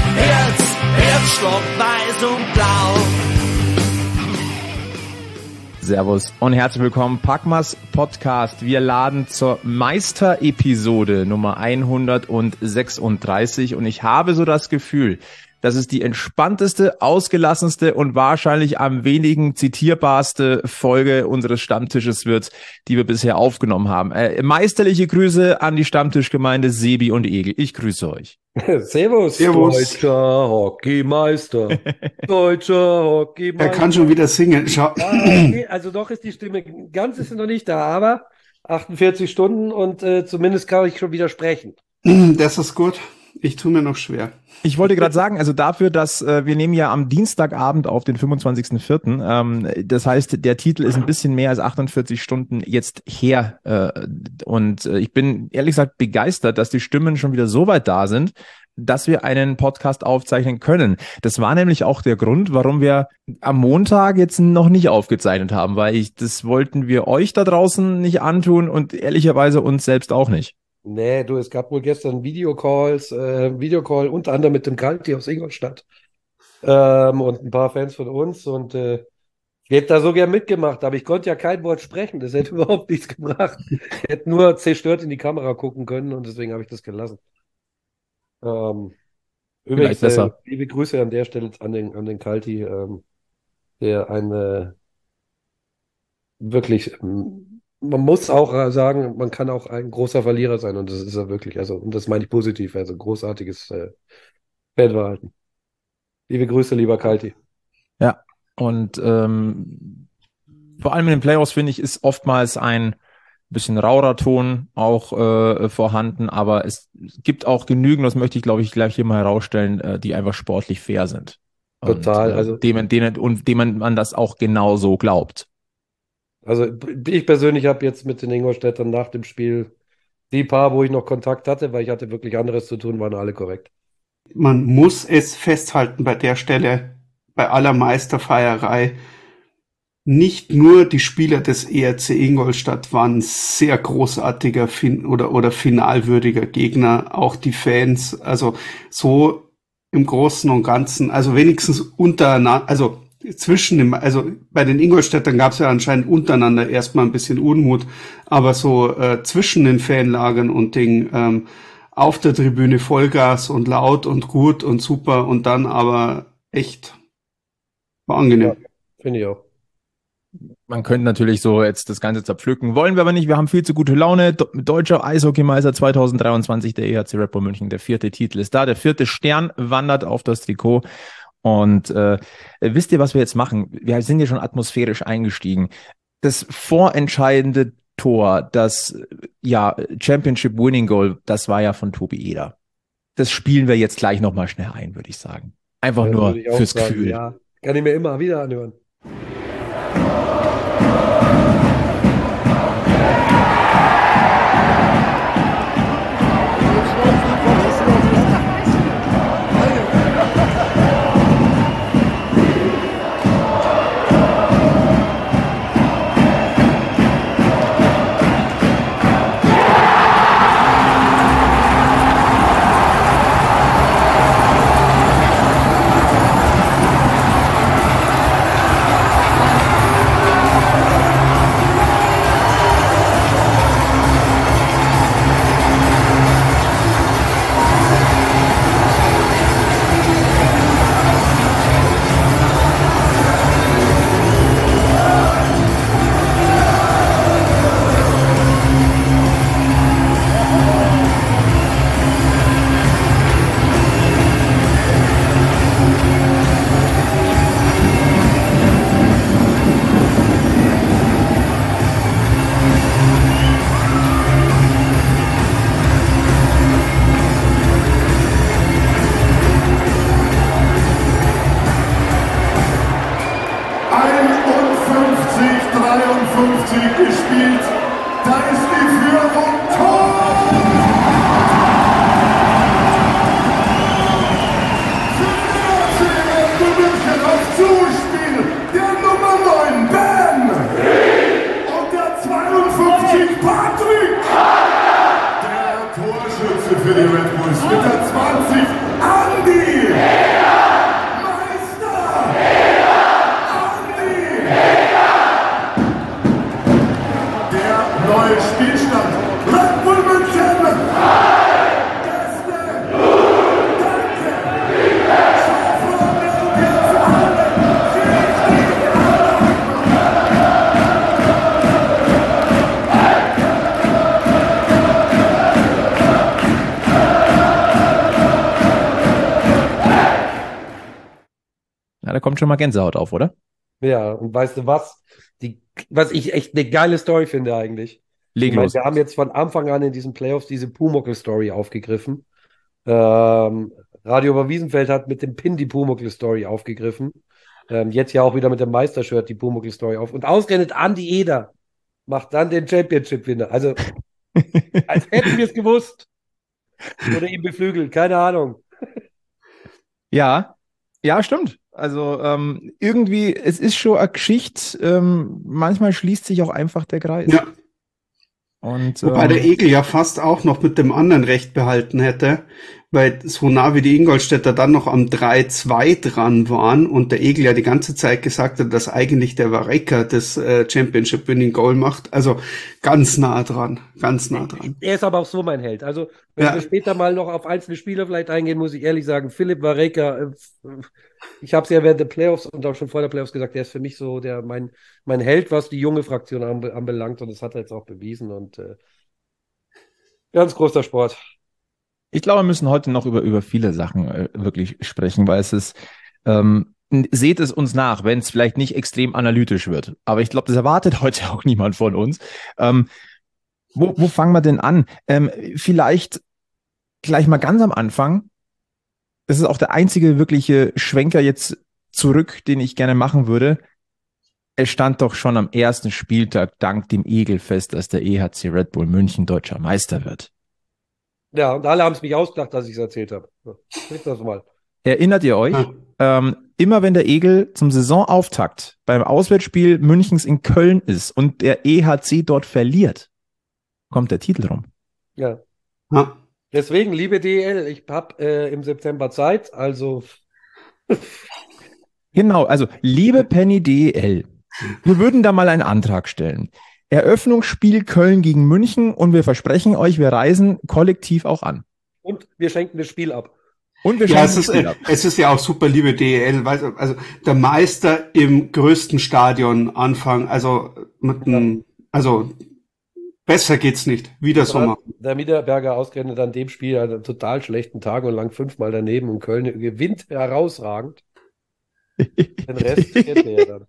Herzschlag weiß und blau. Servus und herzlich willkommen, Packmas Podcast. Wir laden zur Meister-Episode Nummer 136 und ich habe so das Gefühl, dass es die entspannteste, ausgelassenste und wahrscheinlich am wenigen zitierbarste Folge unseres Stammtisches wird, die wir bisher aufgenommen haben. Meisterliche Grüße an die Stammtischgemeinde Sebi und Egel. Ich grüße euch. Servus. Deutscher Hockeymeister. Deutscher Hockeymeister. Er kann schon wieder singen. Okay. Also doch ist die Stimme, ganz ist sie noch nicht da, aber 48 Stunden und zumindest kann ich schon wieder sprechen. Das ist gut. Ich tue mir noch schwer. Ich wollte gerade sagen, also dafür, dass wir nehmen ja am Dienstagabend auf den 25.04. Das heißt, der Titel ist ein bisschen mehr als 48 Stunden jetzt her. Und ich bin ehrlich gesagt begeistert, dass die Stimmen schon wieder so weit da sind, dass wir einen Podcast aufzeichnen können. Das war nämlich auch der Grund, warum wir am Montag jetzt noch nicht aufgezeichnet haben, weil das wollten wir euch da draußen nicht antun und ehrlicherweise uns selbst auch nicht. Nee, du, es gab wohl gestern Videocall unter anderem mit dem Kalti aus Ingolstadt und ein paar Fans von uns und ich hätte da so gern mitgemacht, aber ich konnte ja kein Wort sprechen, das hätte überhaupt nichts gebracht. Ich hätte nur zerstört in die Kamera gucken können und deswegen habe ich das gelassen. Übrigens, liebe Grüße an der Stelle an den Kalti, der eine wirklich... Man muss auch sagen, man kann auch ein großer Verlierer sein und das ist er wirklich. Also, und das meine ich positiv, also großartiges Fanverhalten. Liebe Grüße, lieber Kalti. Ja, und vor allem in den Playoffs, finde ich, ist oftmals ein bisschen rauer Ton auch vorhanden, aber es gibt auch genügend, das möchte ich, glaube ich, gleich hier mal herausstellen, die einfach sportlich fair sind. Total. Und, also dem man das auch genauso glaubt. Also ich persönlich habe jetzt mit den Ingolstädtern nach dem Spiel die paar, wo ich noch Kontakt hatte, weil ich hatte wirklich anderes zu tun, waren alle korrekt. Man muss es festhalten bei der Stelle, bei aller Meisterfeierei, nicht nur die Spieler des ERC Ingolstadt waren sehr großartiger oder finalwürdiger Gegner, auch die Fans, also so im Großen und Ganzen, also wenigstens untereinander, also bei den Ingolstädtern gab es ja anscheinend untereinander erstmal ein bisschen Unmut, aber so zwischen den Fanlagern und Ding auf der Tribüne Vollgas und laut und gut und super und dann aber echt war angenehm. Ja, finde ich auch. Man könnte natürlich so jetzt das Ganze zerpflücken, wollen wir aber nicht. Wir haben viel zu gute Laune. Deutscher Eishockeymeister 2023, der EHC Red Bull München. Der 4. Titel ist da. Der 4. Stern wandert auf das Trikot. Und wisst ihr, was wir jetzt machen? Wir sind ja schon atmosphärisch eingestiegen. Das vorentscheidende Tor, das Championship Winning Goal, das war ja von Tobi Eder. Das spielen wir jetzt gleich nochmal schnell ein, würde ich sagen. Einfach nur fürs Gefühl. Ja, kann ich mir immer wieder anhören. gespielt. Da ist die Führung. Tor! Für München auf Zuspiel. Der Nummer 9, Ben. Und der 52, Patrick. Der Torschütze für die Red Bulls mit der 20, Andi. Da kommt schon mal Gänsehaut auf, oder? Ja, und weißt du was? Was ich echt eine geile Story finde eigentlich. Leg Ich meine, los. wir haben jetzt von Anfang an in diesen Playoffs diese Pumuckl-Story aufgegriffen. Radio Oberwiesenfeld hat mit dem Pin die Pumuckl-Story aufgegriffen. Jetzt ja auch wieder mit dem Meistershirt die Pumuckl-Story auf. Und ausgerechnet Andi Eder macht dann den Championship-Winner. Also, als hätten wir es gewusst. Oder ihn beflügelt, keine Ahnung. Ja, ja, stimmt. Also irgendwie, es ist schon eine Geschichte, manchmal schließt sich auch einfach der Kreis. Ja, Und wobei der Egel ja fast auch noch mit dem anderen Recht behalten hätte, weil so nah wie die Ingolstädter dann noch am 3-2 dran waren und der Egel ja die ganze Zeit gesagt hat, dass eigentlich der Vareka das Championship-Winning-Goal macht. Also ganz nah dran, ganz nah dran. Er ist aber auch so mein Held. Also, wenn Ja. wir später mal noch auf einzelne Spieler vielleicht eingehen, muss ich ehrlich sagen, Philipp Vareka, ich habe es ja während der Playoffs und auch schon vor der Playoffs gesagt, der ist für mich so mein Held, was die junge Fraktion anbelangt, und das hat er jetzt auch bewiesen, und ganz großer Sport. ich glaube, wir müssen heute noch über viele Sachen wirklich sprechen, weil es ist, seht es uns nach, wenn es vielleicht nicht extrem analytisch wird. Aber ich glaube, das erwartet heute auch niemand von uns. Wo fangen wir denn an? Vielleicht gleich mal ganz am Anfang. Das ist auch der einzige wirkliche Schwenker jetzt zurück, den ich gerne machen würde. Es stand doch schon am ersten Spieltag dank dem Egel fest, dass der EHC Red Bull München deutscher Meister wird. Ja, und alle haben es mich ausgedacht, dass ich es erzählt habe. So, das mal. Erinnert ihr euch? Ja. Immer wenn der Egel zum Saisonauftakt beim Auswärtsspiel Münchens in Köln ist und der EHC dort verliert, kommt der Titel rum. Ja. Ja. Deswegen, liebe DEL, ich habe im September Zeit, also Genau, also liebe Penny DEL, wir würden da mal einen Antrag stellen. Eröffnungsspiel Köln gegen München und wir versprechen euch, wir reisen kollektiv auch an. und wir schenken das Spiel ab. Und wir Ja, schenken es das ist, Spiel ab. es ist ja auch super, liebe DEL, also der Meister im größten Stadion anfangen, also mit einem, also besser geht's nicht, wieder Sommer. Der Niederberger ausgerechnet an dem Spiel an einem total schlechten Tag und lang 5-mal daneben, und Köln gewinnt herausragend. Den Rest kennt ihr ja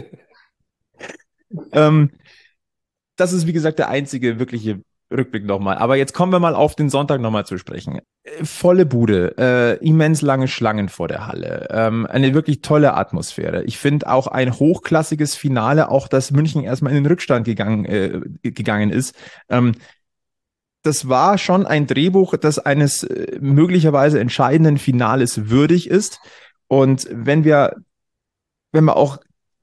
dann. Das ist, wie gesagt, der einzige wirkliche Rückblick nochmal. Aber jetzt kommen wir mal auf den Sonntag nochmal zu sprechen. Volle Bude, immens lange Schlangen vor der Halle, eine wirklich tolle Atmosphäre. Ich finde auch ein hochklassiges Finale, auch dass München erstmal in den Rückstand gegangen ist. Das war schon ein Drehbuch, das eines möglicherweise entscheidenden Finales würdig ist. Und wenn wir auch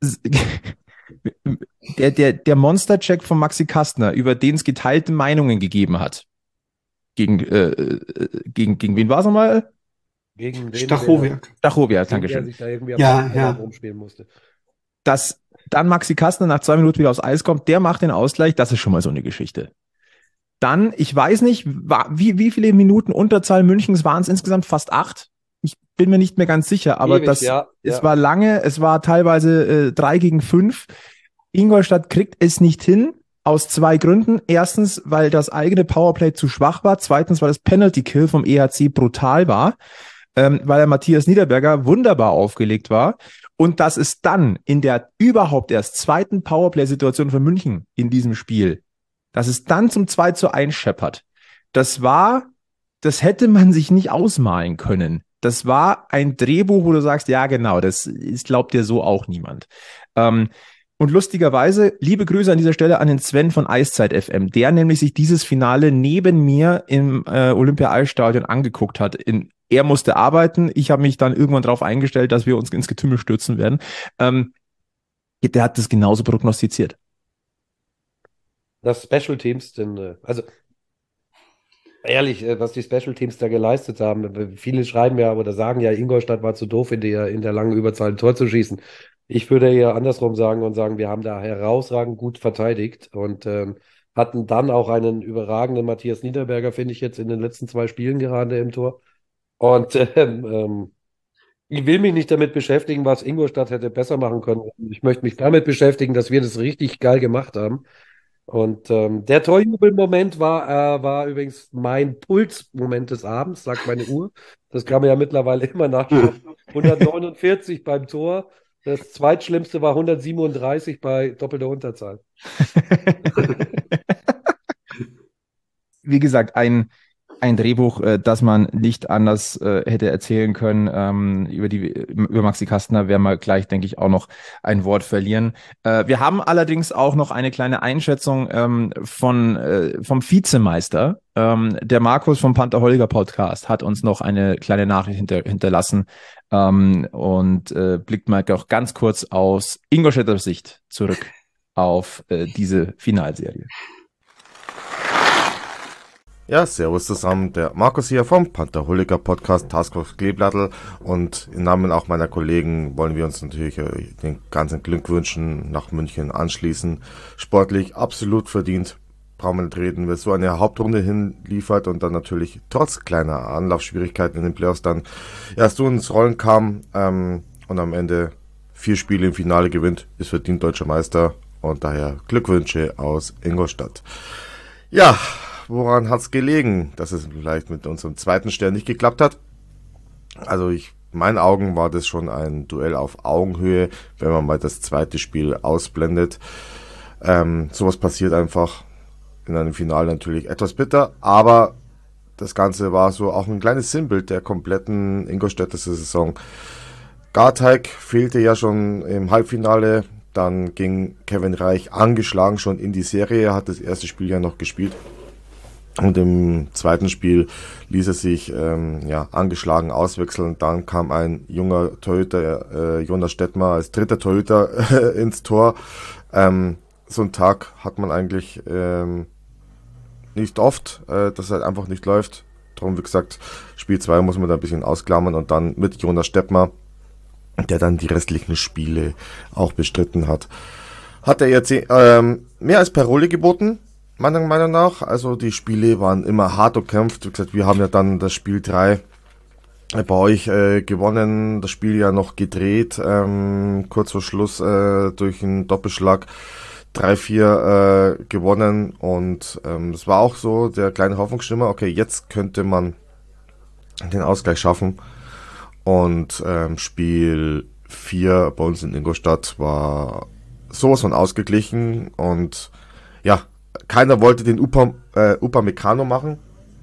der Monster-Check von Maxi Kastner, über den es geteilte Meinungen gegeben hat. Gegen wen war es nochmal? Gegen den, Stachowiak. Stachowiak, der Dankeschön. sich da irgendwie Ja, am ja. rumspielen musste. Dass dann Maxi Kastner nach 2 Minuten wieder aufs Eis kommt, der macht den Ausgleich, das ist schon mal so eine Geschichte. Dann, ich weiß nicht, wie viele Minuten Unterzahl Münchens waren es insgesamt? Fast 8? Ich bin mir nicht mehr ganz sicher, aber Ewig, ja. es war lange, es war teilweise 3 gegen 5. Ingolstadt kriegt es nicht hin, aus 2 Gründen. Erstens, weil das eigene Powerplay zu schwach war. Zweitens, weil das Penalty-Kill vom EHC brutal war. Weil der Matthias Niederberger wunderbar aufgelegt war. Und dass es dann in der überhaupt erst zweiten Powerplay-Situation für München in diesem Spiel, dass es dann zum 2:1 scheppert, das hätte man sich nicht ausmalen können. Das war ein Drehbuch, wo du sagst, ja genau, das glaubt dir so auch niemand. Und lustigerweise, liebe Grüße an dieser Stelle an den Sven von Eiszeit FM, der nämlich sich dieses Finale neben mir im Olympia-Eisstadion angeguckt hat. Er musste arbeiten, ich habe mich dann irgendwann darauf eingestellt, dass wir uns ins Getümmel stürzen werden. Der hat das genauso prognostiziert. Das Special Teams, also ehrlich, was die Special Teams da geleistet haben, viele schreiben ja oder sagen ja, Ingolstadt war zu doof, in der langen Überzahl ein Tor zu schießen. Ich würde eher andersrum sagen, wir haben da herausragend gut verteidigt und hatten dann auch einen überragenden Matthias Niederberger, finde ich jetzt in den letzten 2 Spielen gerade im Tor. Und ich will mich nicht damit beschäftigen, was Ingolstadt hätte besser machen können. Ich möchte mich damit beschäftigen, dass wir das richtig geil gemacht haben. Und der Torjubelmoment war übrigens mein Pulsmoment des Abends, sagt meine Uhr. Das kann man ja mittlerweile immer nachschauen. 149 beim Tor. Das zweitschlimmste war 137 bei doppelter Unterzahl. Wie gesagt, ein Drehbuch, das man nicht anders hätte erzählen können. Über Maxi Kastner werden wir gleich, denke ich, auch noch ein Wort verlieren. Wir haben allerdings auch noch eine kleine Einschätzung vom Vizemeister. Der Markus vom Panther Holger Podcast hat uns noch eine kleine Nachricht hinterlassen und blickt mal auch ganz kurz aus Ingolstädter Sicht zurück auf diese Finalserie. Ja, servus zusammen, der Markus hier vom Panther-Holiker Podcast Taskforce Kleeblattl, und im Namen auch meiner Kollegen wollen wir uns natürlich den ganzen Glückwünschen nach München anschließen. Sportlich absolut verdient, brauchen wir nicht reden, wer so eine Hauptrunde hinliefert und dann natürlich trotz kleiner Anlaufschwierigkeiten in den Playoffs dann erst so ins Rollen kam und am Ende 4 Spiele im Finale gewinnt, ist verdient deutscher Meister, und daher Glückwünsche aus Ingolstadt. Ja, woran hat's gelegen, dass es vielleicht mit unserem zweiten Stern nicht geklappt hat? Also in meinen Augen war das schon ein Duell auf Augenhöhe, wenn man mal das zweite Spiel ausblendet. Sowas passiert einfach in einem Finale natürlich etwas bitter, aber das Ganze war so auch ein kleines Sinnbild der kompletten Ingolstädter Saison. Garteig fehlte ja schon im Halbfinale, dann ging Kevin Reich angeschlagen schon in die Serie, er hat das erste Spiel ja noch gespielt. Und im zweiten Spiel ließ er sich angeschlagen auswechseln. Dann kam ein junger Torhüter, Jonas Stettmar, als dritter Torhüter ins Tor. So einen Tag hat man eigentlich nicht oft, dass halt einfach nicht läuft. Darum, wie gesagt, Spiel 2 muss man da ein bisschen ausklammern, und dann mit Jonas Stettmar, der dann die restlichen Spiele auch bestritten hat. Hat der ERC mehr als Parole geboten, meiner Meinung nach. Also die Spiele waren immer hart umkämpft. Wie gesagt, wir haben ja dann das Spiel 3 bei euch gewonnen, das Spiel ja noch gedreht, kurz vor Schluss durch einen Doppelschlag 3-4 gewonnen, und es war auch so der kleine Hoffnungsschimmer, okay, jetzt könnte man den Ausgleich schaffen, und Spiel 4 bei uns in Ingolstadt war sowas von ausgeglichen, und ja, keiner wollte den Upamecano machen.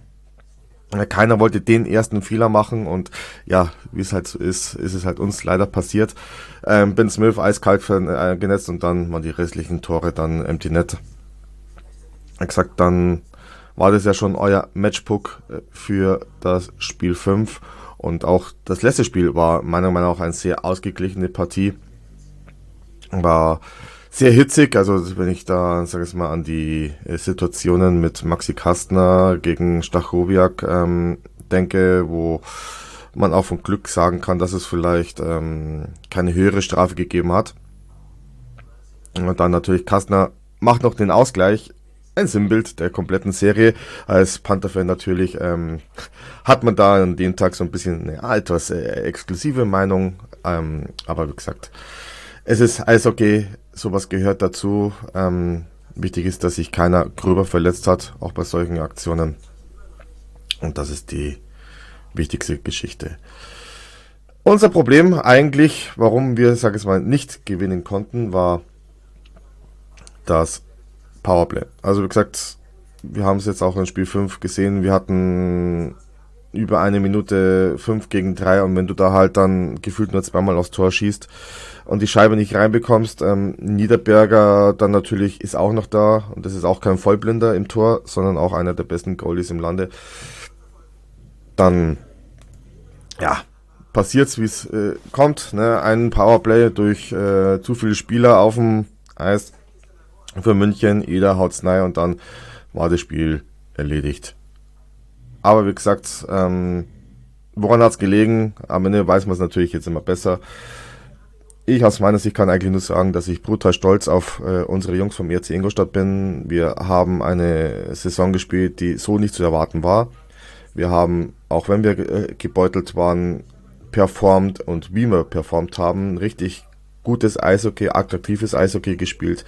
Keiner wollte den ersten Fehler machen, und ja, wie es halt so ist es halt uns leider passiert. Ben Smith eiskalt genetzt, und dann waren die restlichen Tore dann empty net. Wie gesagt, dann war das ja schon euer Matchbook für das Spiel 5, und auch das letzte Spiel war meiner Meinung nach eine sehr ausgeglichene Partie. War sehr hitzig, also wenn ich da, sag ich mal, an die Situationen mit Maxi Kastner gegen Stachowiak denke, wo man auch von Glück sagen kann, dass es vielleicht keine höhere Strafe gegeben hat. Und dann natürlich Kastner macht noch den Ausgleich, ein Sinnbild der kompletten Serie. Als Panther-Fan natürlich hat man da an dem Tag so ein bisschen eine etwas exklusive Meinung, aber wie gesagt, es ist Eishockey, sowas gehört dazu. Wichtig ist, dass sich keiner gröber verletzt hat, auch bei solchen Aktionen. Und das ist die wichtigste Geschichte. Unser Problem eigentlich, warum wir, sag ich mal, nicht gewinnen konnten, war das Powerplay. Also wie gesagt, wir haben es jetzt auch in Spiel 5 gesehen, wir hatten über 1 Minute 5 gegen 3, und wenn du da halt dann gefühlt nur zweimal aufs Tor schießt und die Scheibe nicht reinbekommst, Niederberger dann natürlich ist auch noch da, und das ist auch kein Vollblinder im Tor, sondern auch einer der besten Goalies im Lande. Dann, ja, passiert's, wie es kommt, ne? Ein Powerplay durch zu viele Spieler auf dem Eis für München, jeder haut's rein, und dann war das Spiel erledigt. Aber wie gesagt, woran hat's gelegen? Am Ende weiß man es natürlich jetzt immer besser. Ich aus meiner Sicht kann eigentlich nur sagen, dass ich brutal stolz auf unsere Jungs vom ERC Ingolstadt bin. Wir haben eine Saison gespielt, die so nicht zu erwarten war. Wir haben, auch wenn wir gebeutelt waren, performt, und wie wir performt haben, richtig gutes Eishockey, attraktives Eishockey gespielt.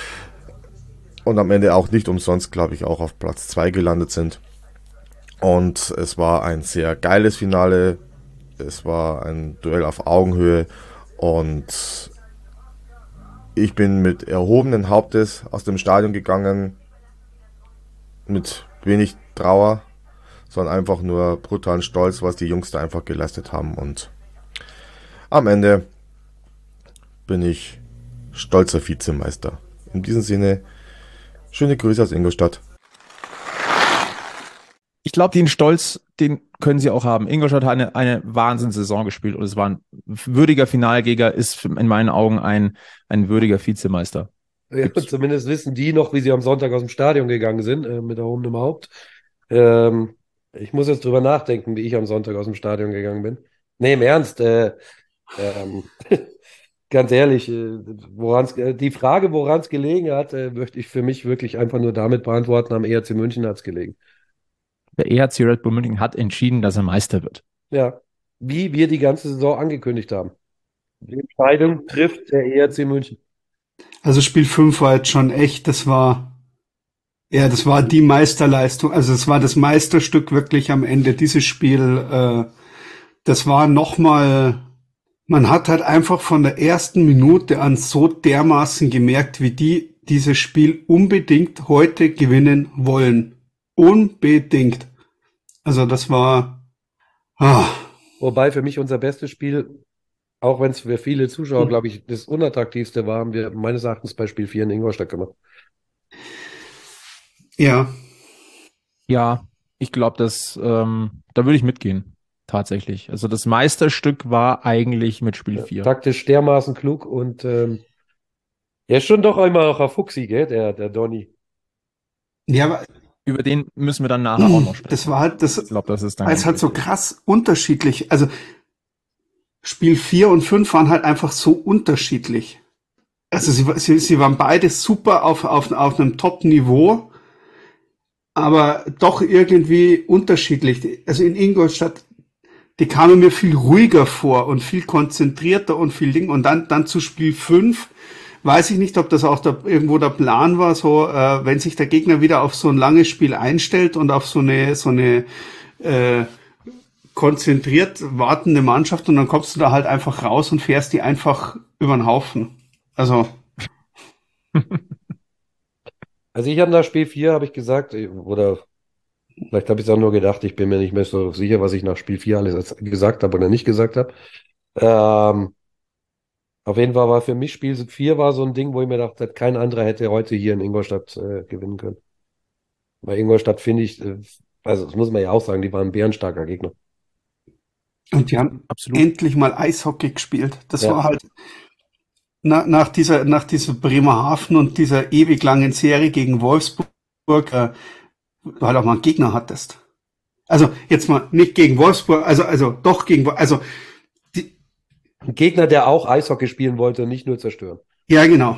Und am Ende auch nicht umsonst, glaube ich, auch auf Platz 2 gelandet sind. Und es war ein sehr geiles Finale. Es war ein Duell auf Augenhöhe und ich bin mit erhobenen Hauptes aus dem Stadion gegangen, mit wenig Trauer, sondern einfach nur brutalen Stolz, was die Jungs da einfach geleistet haben. Und am Ende bin ich stolzer Vizemeister. In diesem Sinne, schöne Grüße aus Ingolstadt. Ich glaube, den Stolz, den können sie auch haben. Ingolstadt hat eine Wahnsinnssaison gespielt und es war ein würdiger Finalgegner, ist in meinen Augen ein würdiger Vizemeister. Ja, zumindest wissen die noch, wie sie am Sonntag aus dem Stadion gegangen sind, mit erhobenem Haupt. Ich muss jetzt drüber nachdenken, wie ich am Sonntag aus dem Stadion gegangen bin. Nee, im Ernst, ganz ehrlich, die Frage, woran es gelegen hat, möchte ich für mich wirklich einfach nur damit beantworten, am ERC München hat es gelegen. Der EHC Red Bull München hat entschieden, dass er Meister wird. Ja, wie wir die ganze Saison angekündigt haben. Die Entscheidung trifft der ERC München. Also Spiel 5 war jetzt schon echt, das war die Meisterleistung, also es war das Meisterstück wirklich am Ende, dieses Spiel, das war nochmal, man hat halt einfach von der ersten Minute an so dermaßen gemerkt, wie die dieses Spiel unbedingt heute gewinnen wollen. Unbedingt. Also das war, Wobei für mich unser bestes Spiel, auch wenn es für viele Zuschauer, glaube ich, das unattraktivste war, haben wir meines Erachtens bei Spiel 4 in Ingolstadt gemacht. ja. Ja, ich glaube, da würde ich mitgehen. Tatsächlich. Also das Meisterstück war eigentlich mit Spiel 4. Taktisch dermaßen klug und er ist schon doch immer noch ein Fuchsi, gell, der Donny. Ja, aber Über den müssen wir dann nachher auch noch sprechen. das war halt, Ich glaube, das ist dann es ganz hat so wichtig. krass unterschiedlich, also Spiel 4 und 5 waren halt einfach so unterschiedlich. Also sie waren beide super auf einem Top-Niveau, aber doch irgendwie unterschiedlich. Also in Ingolstadt, die kamen mir viel ruhiger vor und viel konzentrierter und viel Ding. Und dann zu Spiel 5, weiß ich nicht, ob das auch irgendwo der Plan war, so wenn sich der Gegner wieder auf so ein langes Spiel einstellt und auf so eine konzentriert wartende Mannschaft und dann kommst du da halt einfach raus und fährst die einfach über den Haufen. Also Also ich habe nach Spiel 4 habe ich gesagt, oder vielleicht habe ich es auch nur gedacht, ich bin mir nicht mehr so sicher, was ich nach Spiel 4 alles gesagt habe oder nicht gesagt habe. Auf jeden Fall war für mich Spiel 4 war so ein Ding, wo ich mir dachte, kein anderer hätte heute hier in Ingolstadt gewinnen können. Bei Ingolstadt finde ich, also das muss man ja auch sagen, die waren ein bärenstarker Gegner. und die haben Absolut. endlich mal Eishockey gespielt. Das Ja. war halt nach dieser Bremerhaven und dieser ewig langen Serie gegen Wolfsburg, du halt auch mal einen Gegner hattest. Also jetzt mal nicht gegen Wolfsburg, also doch gegen, also Ein Gegner, der auch Eishockey spielen wollte und nicht nur zerstören. ja genau.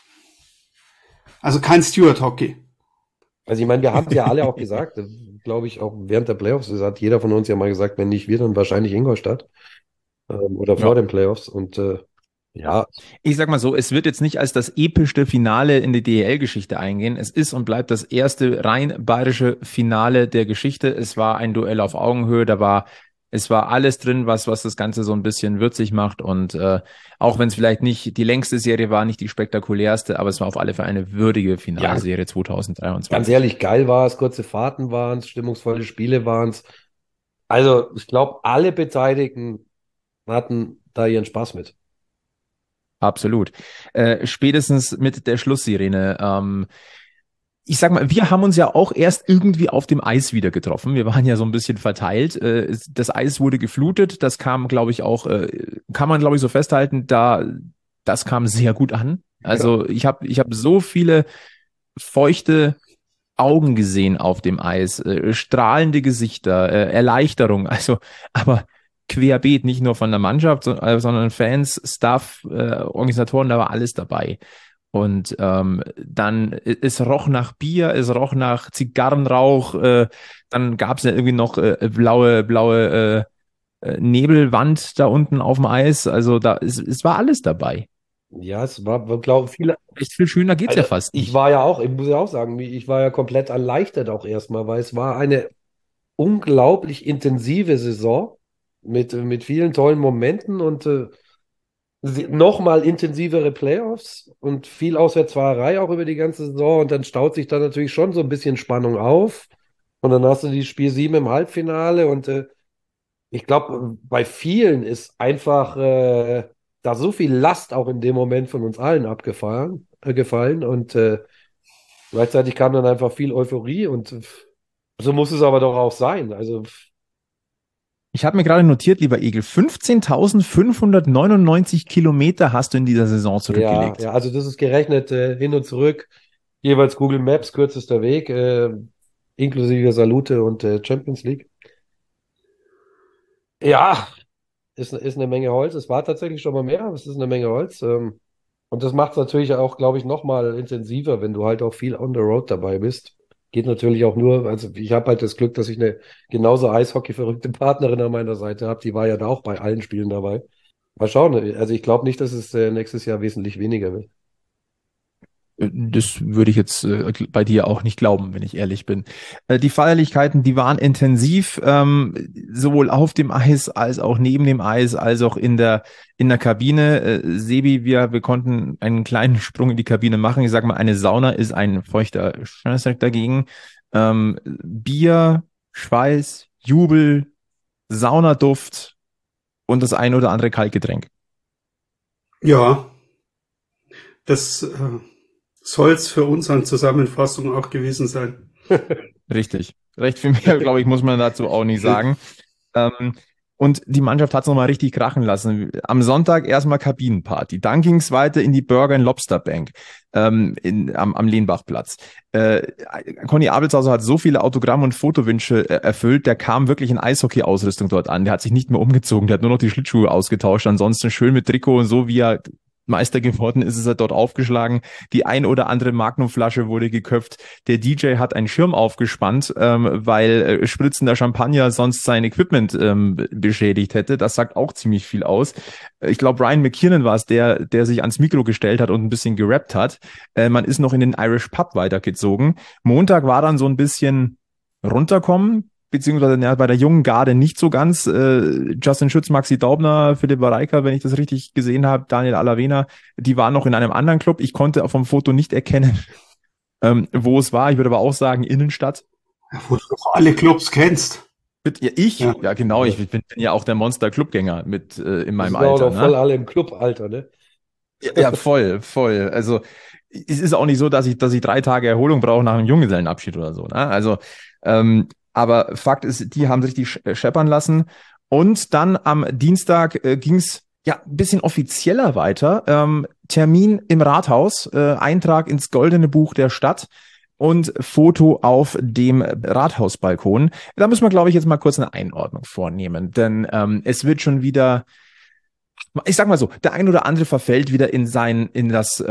Also kein Stewart-Hockey. Also ich meine, wir haben es ja alle auch gesagt, glaube ich, auch während der Playoffs, das hat jeder von uns ja mal gesagt, wenn nicht wir, dann wahrscheinlich Ingolstadt oder vor den Playoffs und ja, Ich sag mal so, es wird jetzt nicht als das epischste Finale in die DEL-Geschichte eingehen. Es ist und bleibt das erste rein bayerische Finale der Geschichte. Es war ein Duell auf Augenhöhe, es war alles drin, was das Ganze so ein bisschen würzig macht. Und auch wenn es vielleicht nicht die längste Serie war, nicht die spektakulärste, aber es war auf alle Fälle eine würdige Finalserie 2023. ganz ehrlich, geil war es, kurze Fahrten waren es, stimmungsvolle Spiele waren es. Also ich glaube, alle Beteiligten hatten da ihren Spaß mit. Absolut. Spätestens mit der Schlusssirene. Ich sag mal, wir haben uns ja auch erst irgendwie auf dem Eis wieder getroffen. Wir waren ja so ein bisschen verteilt. Das Eis wurde geflutet. Das kam, glaube ich, auch, kann man, glaube ich, so festhalten, das kam sehr gut an. Also ich hab so viele feuchte Augen gesehen auf dem Eis, strahlende Gesichter, Erleichterung. Also, aber querbeet, nicht nur von der Mannschaft, sondern Fans, Staff, Organisatoren, da war alles dabei. Und dann, es roch nach Bier, es roch nach Zigarrenrauch, dann gab es ja irgendwie noch blaue Nebelwand da unten auf dem Eis. Also es war alles dabei. Ja, es war, glaube ich, viele. Echt viel schöner geht's ja Also, fast ich nicht. war ja auch, ich muss ja auch sagen, ich war ja komplett erleichtert auch erstmal, weil es war eine unglaublich intensive Saison mit vielen tollen Momenten und nochmal intensivere Playoffs und viel Auswärtsfahrerei auch über die ganze Saison. Und dann staut sich da natürlich schon so ein bisschen Spannung auf. Und dann hast du die Spiel 7 im Halbfinale und ich glaube, bei vielen ist einfach da so viel Last auch in dem Moment von uns allen gefallen und gleichzeitig kam dann einfach viel Euphorie und so muss es aber doch auch sein. Also Ich habe mir gerade notiert, lieber Egel, 15.599 Kilometer hast du in dieser Saison zurückgelegt. ja, also das ist gerechnet hin und zurück, jeweils Google Maps, kürzester Weg, inklusive Salute und Champions League. Ja, ist eine Menge Holz. Es war tatsächlich schon mal mehr, aber es ist eine Menge Holz. Und das macht es natürlich auch, glaube ich, nochmal intensiver, wenn du halt auch viel on the road dabei bist. Geht natürlich auch nur, also ich habe halt das Glück, dass ich eine genauso Eishockey-verrückte Partnerin an meiner Seite habe. Die war ja da auch bei allen Spielen dabei. Mal schauen. Also ich glaube nicht, dass es nächstes Jahr wesentlich weniger wird. Das würde ich jetzt bei dir auch nicht glauben, wenn ich ehrlich bin. Die Feierlichkeiten, die waren intensiv, sowohl auf dem Eis als auch neben dem Eis, als auch in der Kabine. Sebi, wir konnten einen kleinen Sprung in die Kabine machen. Ich sag mal, eine Sauna ist ein feuchter Scheißdreck dagegen. Bier, Schweiß, Jubel, Saunaduft und das ein oder andere Kaltgetränk. Ja, das soll es für uns an Zusammenfassung auch gewesen sein. Richtig. Recht viel mehr, glaube ich, muss man dazu auch nicht sagen. Und die Mannschaft hat es nochmal richtig krachen lassen. Am Sonntag erstmal Kabinenparty. Dann ging es weiter in die Burger and Lobster Bank am Lehnbachplatz. Conny Abelshauser hat so viele Autogramm- und Fotowünsche erfüllt. Der kam wirklich in Eishockey-Ausrüstung dort an. Der hat sich nicht mehr umgezogen. Der hat nur noch die Schlittschuhe ausgetauscht. Ansonsten schön mit Trikot und so, wie er Meister geworden ist, ist er dort aufgeschlagen. Die ein oder andere Magnumflasche wurde geköpft. Der DJ hat einen Schirm aufgespannt, weil spritzender Champagner sonst sein Equipment beschädigt hätte. Das sagt auch ziemlich viel aus. Ich glaube, Ryan McKiernan war es, der sich ans Mikro gestellt hat und ein bisschen gerappt hat. Man ist noch in den Irish Pub weitergezogen. Montag war dann so ein bisschen runterkommen, beziehungsweise bei der jungen Garde nicht so ganz. Justin Schütz, Maxi Daubner, Philipp Wareika, wenn ich das richtig gesehen habe, Daniel Alavena, die waren noch in einem anderen Club. Ich konnte vom Foto nicht erkennen, wo es war. Ich würde aber auch sagen, Innenstadt. Ja, wo du doch alle Clubs kennst. Ja, genau. Ich bin ja auch der Monster-Clubgänger mit in meinem Alter. Alter. Auch noch voll alle im Clubalter, ne? Ja, voll. Also es ist auch nicht so, dass ich 3 Tage Erholung brauche nach einem Junggesellenabschied oder so. Ne? Also aber Fakt ist, die haben sich die scheppern lassen. Und dann am Dienstag ging's ja ein bisschen offizieller weiter. Termin im Rathaus, Eintrag ins Goldene Buch der Stadt und Foto auf dem Rathausbalkon. Da müssen wir, glaube ich, jetzt mal kurz eine Einordnung vornehmen. Denn es wird schon wieder, ich sag mal so, der ein oder andere verfällt wieder in das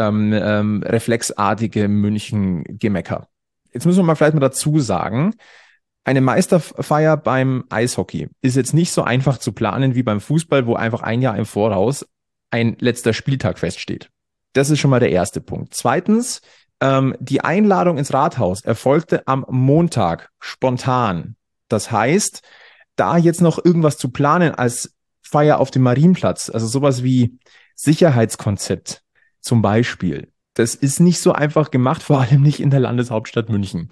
reflexartige München-Gemecker. Jetzt müssen wir mal vielleicht mal dazu sagen, eine Meisterfeier beim Eishockey ist jetzt nicht so einfach zu planen wie beim Fußball, wo einfach ein Jahr im Voraus ein letzter Spieltag feststeht. Das ist schon mal der erste Punkt. Zweitens, die Einladung ins Rathaus erfolgte am Montag spontan. Das heißt, da jetzt noch irgendwas zu planen als Feier auf dem Marienplatz, also sowas wie Sicherheitskonzept zum Beispiel, das ist nicht so einfach gemacht, vor allem nicht in der Landeshauptstadt München.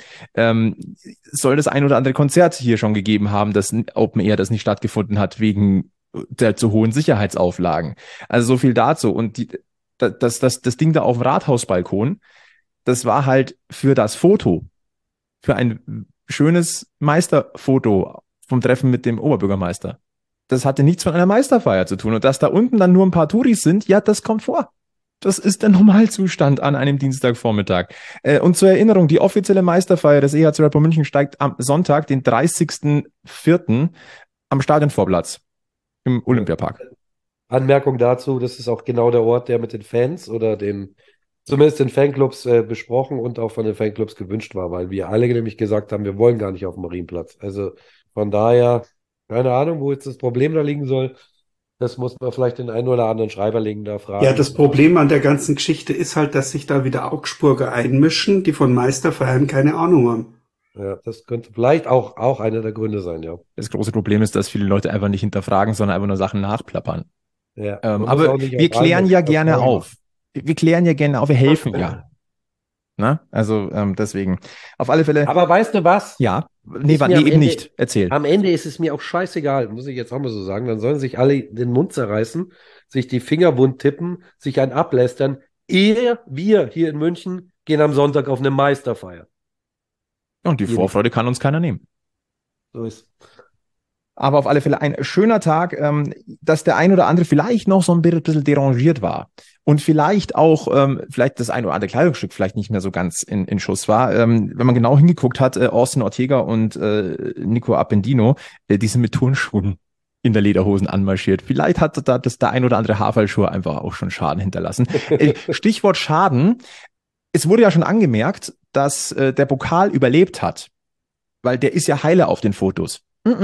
Soll das ein oder andere Konzert hier schon gegeben haben, das Open Air, das nicht stattgefunden hat, wegen der zu hohen Sicherheitsauflagen. Also so viel dazu. Und das Ding da auf dem Rathausbalkon, das war halt für das Foto, für ein schönes Meisterfoto vom Treffen mit dem Oberbürgermeister. Das hatte nichts von einer Meisterfeier zu tun. Und dass da unten dann nur ein paar Touris sind, ja, das kommt vor. Das ist der Normalzustand an einem Dienstagvormittag. Und zur Erinnerung, die offizielle Meisterfeier des EHC Red Bull München steigt am Sonntag, den 30.04. am Stadionvorplatz im Olympiapark. Anmerkung dazu, das ist auch genau der Ort, der mit den Fans oder zumindest den Fanclubs besprochen und auch von den Fanclubs gewünscht war, weil wir alle nämlich gesagt haben, wir wollen gar nicht auf dem Marienplatz. Also von daher, keine Ahnung, wo jetzt das Problem da liegen soll. Das muss man vielleicht den einen oder anderen Schreiberling da fragen. Ja, das Problem an der ganzen Geschichte ist halt, dass sich da wieder Augsburger einmischen, die von Meisterfeiern keine Ahnung haben. Ja, das könnte vielleicht auch einer der Gründe sein, ja. Das große Problem ist, dass viele Leute einfach nicht hinterfragen, sondern einfach nur Sachen nachplappern. Ja, man muss Aber auch nicht wir auf klären alles ja gerne vertrauen. auf. Wir klären ja gerne auf, wir helfen ja. Ne? Also deswegen. Auf alle Fälle, Aber weißt du was? ja. Nee, Ist mir nee am eben Ende- nicht. Erzähl. Am Ende ist es mir auch scheißegal, muss ich jetzt auch mal so sagen. Dann sollen sich alle den Mund zerreißen, sich die Finger wund tippen, sich einen ablästern. Wir hier in München gehen am Sonntag auf eine Meisterfeier. Und die Vorfreude kann uns keiner nehmen. So ist. Aber auf alle Fälle ein schöner Tag, dass der ein oder andere vielleicht noch so ein bisschen derangiert war und vielleicht auch, vielleicht das ein oder andere Kleidungsstück vielleicht nicht mehr so ganz in Schuss war. Wenn man genau hingeguckt hat, Austin Ortega und Nico Appendino, die sind mit Turnschuhen in der Lederhosen anmarschiert. Vielleicht hat da das der ein oder andere Haarfallschuh einfach auch schon Schaden hinterlassen. Stichwort Schaden. Es wurde ja schon angemerkt, dass der Pokal überlebt hat, weil der ist ja heile auf den Fotos.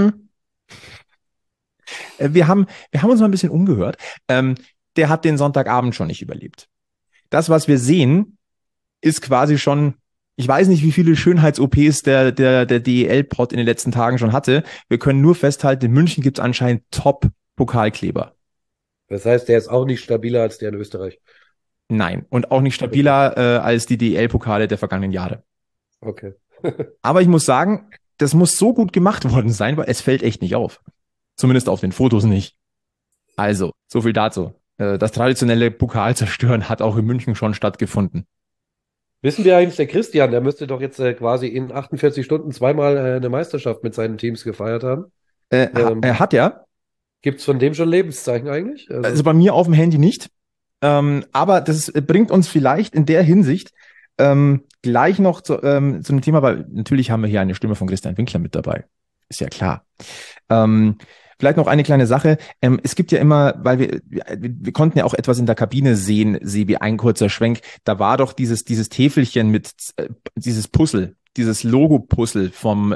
Wir haben uns mal ein bisschen umgehört. Der hat den Sonntagabend schon nicht überlebt. Das, was wir sehen, ist quasi schon, ich weiß nicht, wie viele Schönheits-OPs der DEL-Pod in den letzten Tagen schon hatte. Wir können nur festhalten, in München gibt es anscheinend Top-Pokalkleber. Das heißt, der ist auch nicht stabiler als der in Österreich. Nein, und auch nicht stabiler als die DEL-Pokale der vergangenen Jahre. Okay. Aber ich muss sagen, das muss so gut gemacht worden sein, weil es fällt echt nicht auf. Zumindest auf den Fotos nicht. Also, so viel dazu. Das traditionelle Pokalzerstören hat auch in München schon stattgefunden. Wissen wir eigentlich, der Christian, der müsste doch jetzt quasi in 48 Stunden zweimal eine Meisterschaft mit seinen Teams gefeiert haben. Er hat ja. Gibt es von dem schon Lebenszeichen eigentlich? Also bei mir auf dem Handy nicht. Aber das bringt uns vielleicht in der Hinsicht gleich noch zu einem Thema, weil natürlich haben wir hier eine Stimme von Christian Winkler mit dabei. Ist ja klar. Vielleicht noch eine kleine Sache. Es gibt ja immer, weil wir konnten ja auch etwas in der Kabine sehen, Sebi, ein kurzer Schwenk. Da war doch dieses Täfelchen mit dieses Puzzle, dieses Logo-Puzzle vom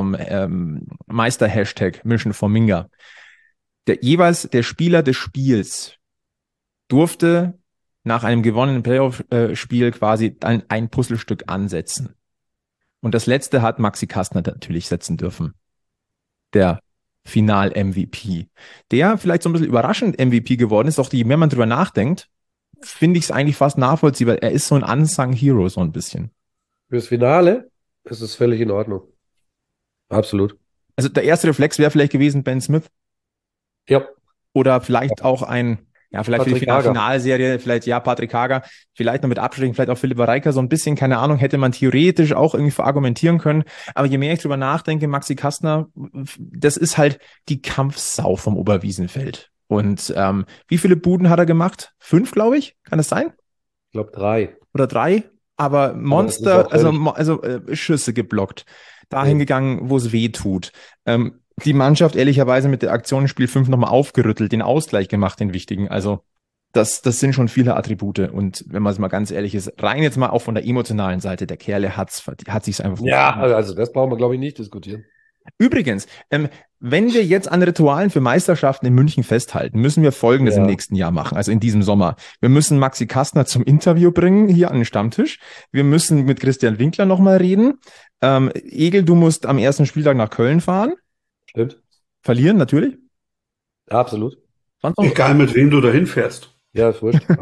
Meister-Hashtag Mission for Minga. Jeweils der Spieler des Spiels durfte nach einem gewonnenen Playoff-Spiel quasi ein Puzzlestück ansetzen. Und das letzte hat Maxi Kastner natürlich setzen dürfen. Der Final-MVP. Der vielleicht so ein bisschen überraschend MVP geworden ist, auch je mehr man drüber nachdenkt, finde ich es eigentlich fast nachvollziehbar. Er ist so ein unsung Hero, so ein bisschen. Fürs Finale ist es völlig in Ordnung. Absolut. Also der erste Reflex wäre vielleicht gewesen Ben Smith. Ja. Oder vielleicht auch vielleicht für die Patrick Hager. Finalserie, vielleicht Patrick Hager, vielleicht noch mit Abstrichen, vielleicht auch Philipp Reiker, so ein bisschen, keine Ahnung, hätte man theoretisch auch irgendwie verargumentieren können. Aber je mehr ich drüber nachdenke, Maxi Kastner, das ist halt die Kampfsau vom Oberwiesenfeld. Und wie viele Buden hat er gemacht? 5, glaube ich? Kann das sein? Ich glaube 3. Oder 3? Aber Monster, das ist auch also Schüsse geblockt. Dahin gegangen, wo es weh tut. Die Mannschaft ehrlicherweise mit der Aktion in Spiel 5 nochmal aufgerüttelt, den Ausgleich gemacht, den wichtigen. Also das sind schon viele Attribute. Und wenn man es mal ganz ehrlich ist, rein jetzt mal auch von der emotionalen Seite, der Kerle hat sich's einfach Ja, also das brauchen wir, glaube ich, nicht diskutieren. Übrigens, wenn wir jetzt an Ritualen für Meisterschaften in München festhalten, müssen wir Folgendes im nächsten Jahr machen, also in diesem Sommer. Wir müssen Maxi Kastner zum Interview bringen, hier an den Stammtisch. Wir müssen mit Christian Winkler nochmal reden. Egel, du musst am ersten Spieltag nach Köln fahren. Stimmt. Verlieren, natürlich. Absolut. Egal mit wem du dahin fährst. Ja, ist wurscht.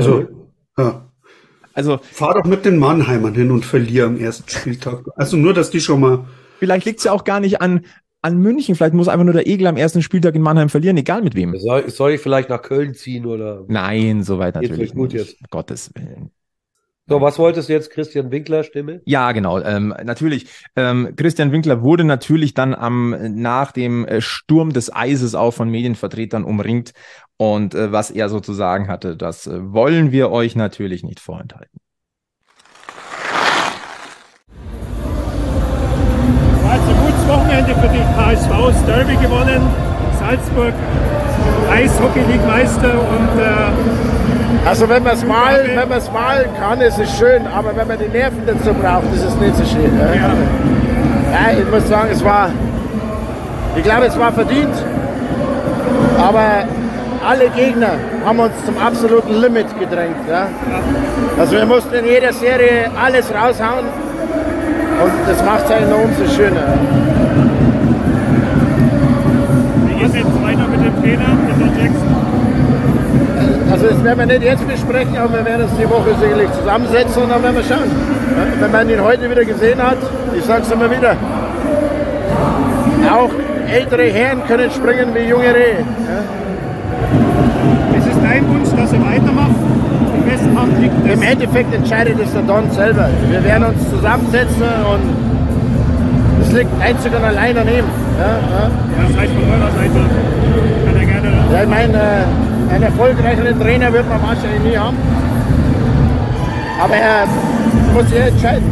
Also, fahr doch mit den Mannheimern hin und verlier am ersten Spieltag. Also nur, dass die schon mal... Vielleicht liegt es ja auch gar nicht an München. Vielleicht muss einfach nur der Egel am ersten Spieltag in Mannheim verlieren, egal mit wem. Soll ich vielleicht nach Köln ziehen oder? Nein, soweit natürlich Geht's euch gut nicht. jetzt? Gottes Willen. So, was wolltest du jetzt? Christian Winkler Stimme? Ja, genau. Natürlich. Christian Winkler wurde natürlich dann nach dem Sturm des Eises auch von Medienvertretern umringt. Und was er sozusagen hatte, das wollen wir euch natürlich nicht vorenthalten. War jetzt ein gutes Wochenende für die HSV, das Derby gewonnen, Salzburg, Eishockey-League-Meister und also wenn man es malen kann, ist es schön, aber wenn man die Nerven dazu braucht, ist es nicht so schön. Ne? Ja, ich muss sagen, ich glaube, es war verdient, aber alle Gegner haben uns zum absoluten Limit gedrängt. Ja? Also wir mussten in jeder Serie alles raushauen Und das macht es eigentlich noch umso schöner. Wie geht es jetzt weiter mit dem Trainer, mit Don Jackson? Also das werden wir nicht jetzt besprechen, aber wir werden uns die Woche sicherlich zusammensetzen und dann werden wir schauen. Wenn man ihn heute wieder gesehen hat, ich sage es immer wieder, auch ältere Herren können springen wie junge Rehe. Ja. Es ist dein Wunsch, dass er weitermacht. Im besten Hand liegt es. Im Endeffekt entscheidet es der Don selber. Wir werden uns zusammensetzen und es liegt einzig und allein an ihm. Ja. Das heißt, von eurer Seite kann er gerne. Ja, ich meine, einen erfolgreicheren Trainer wird man wahrscheinlich nie haben. Aber er muss sich entscheiden.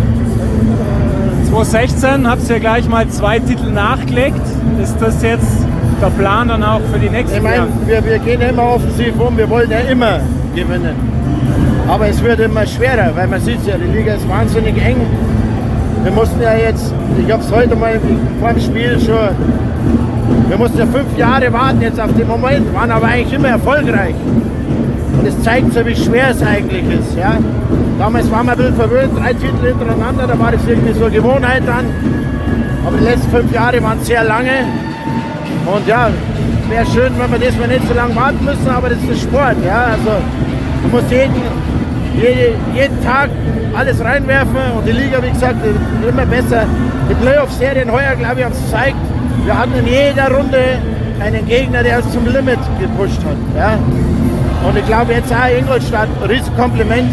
2016 habt ihr gleich mal 2 Titel nachgelegt. Ist das jetzt der Plan dann auch für die nächsten Ich meine, Jahre? wir gehen immer offensiv um, wir wollen ja immer gewinnen. Aber es wird immer schwerer, weil man sieht ja, die Liga ist wahnsinnig eng. Wir mussten ja jetzt, ich habe es heute mal vor dem Spiel schon, wir mussten ja 5 Jahre warten jetzt auf den Moment, waren aber eigentlich immer erfolgreich. Und das zeigt so, wie schwer es eigentlich ist. Ja? Damals waren wir ein bisschen verwöhnt, 3 Titel hintereinander, da war das irgendwie so eine Gewohnheit dann. Aber die letzten 5 Jahre waren sehr lange. Und ja, es wäre schön, wenn wir das mal nicht so lange warten müssen, aber das ist Sport. Ja? Also, du musst jeden Tag alles reinwerfen und die Liga, wie gesagt, wird immer besser. Die Playoff-Serien heuer, glaube ich, haben es gezeigt. Wir hatten in jeder Runde einen Gegner, der uns zum Limit gepusht hat. Ja? Und ich glaube jetzt auch Ingolstadt, Riesenkompliment.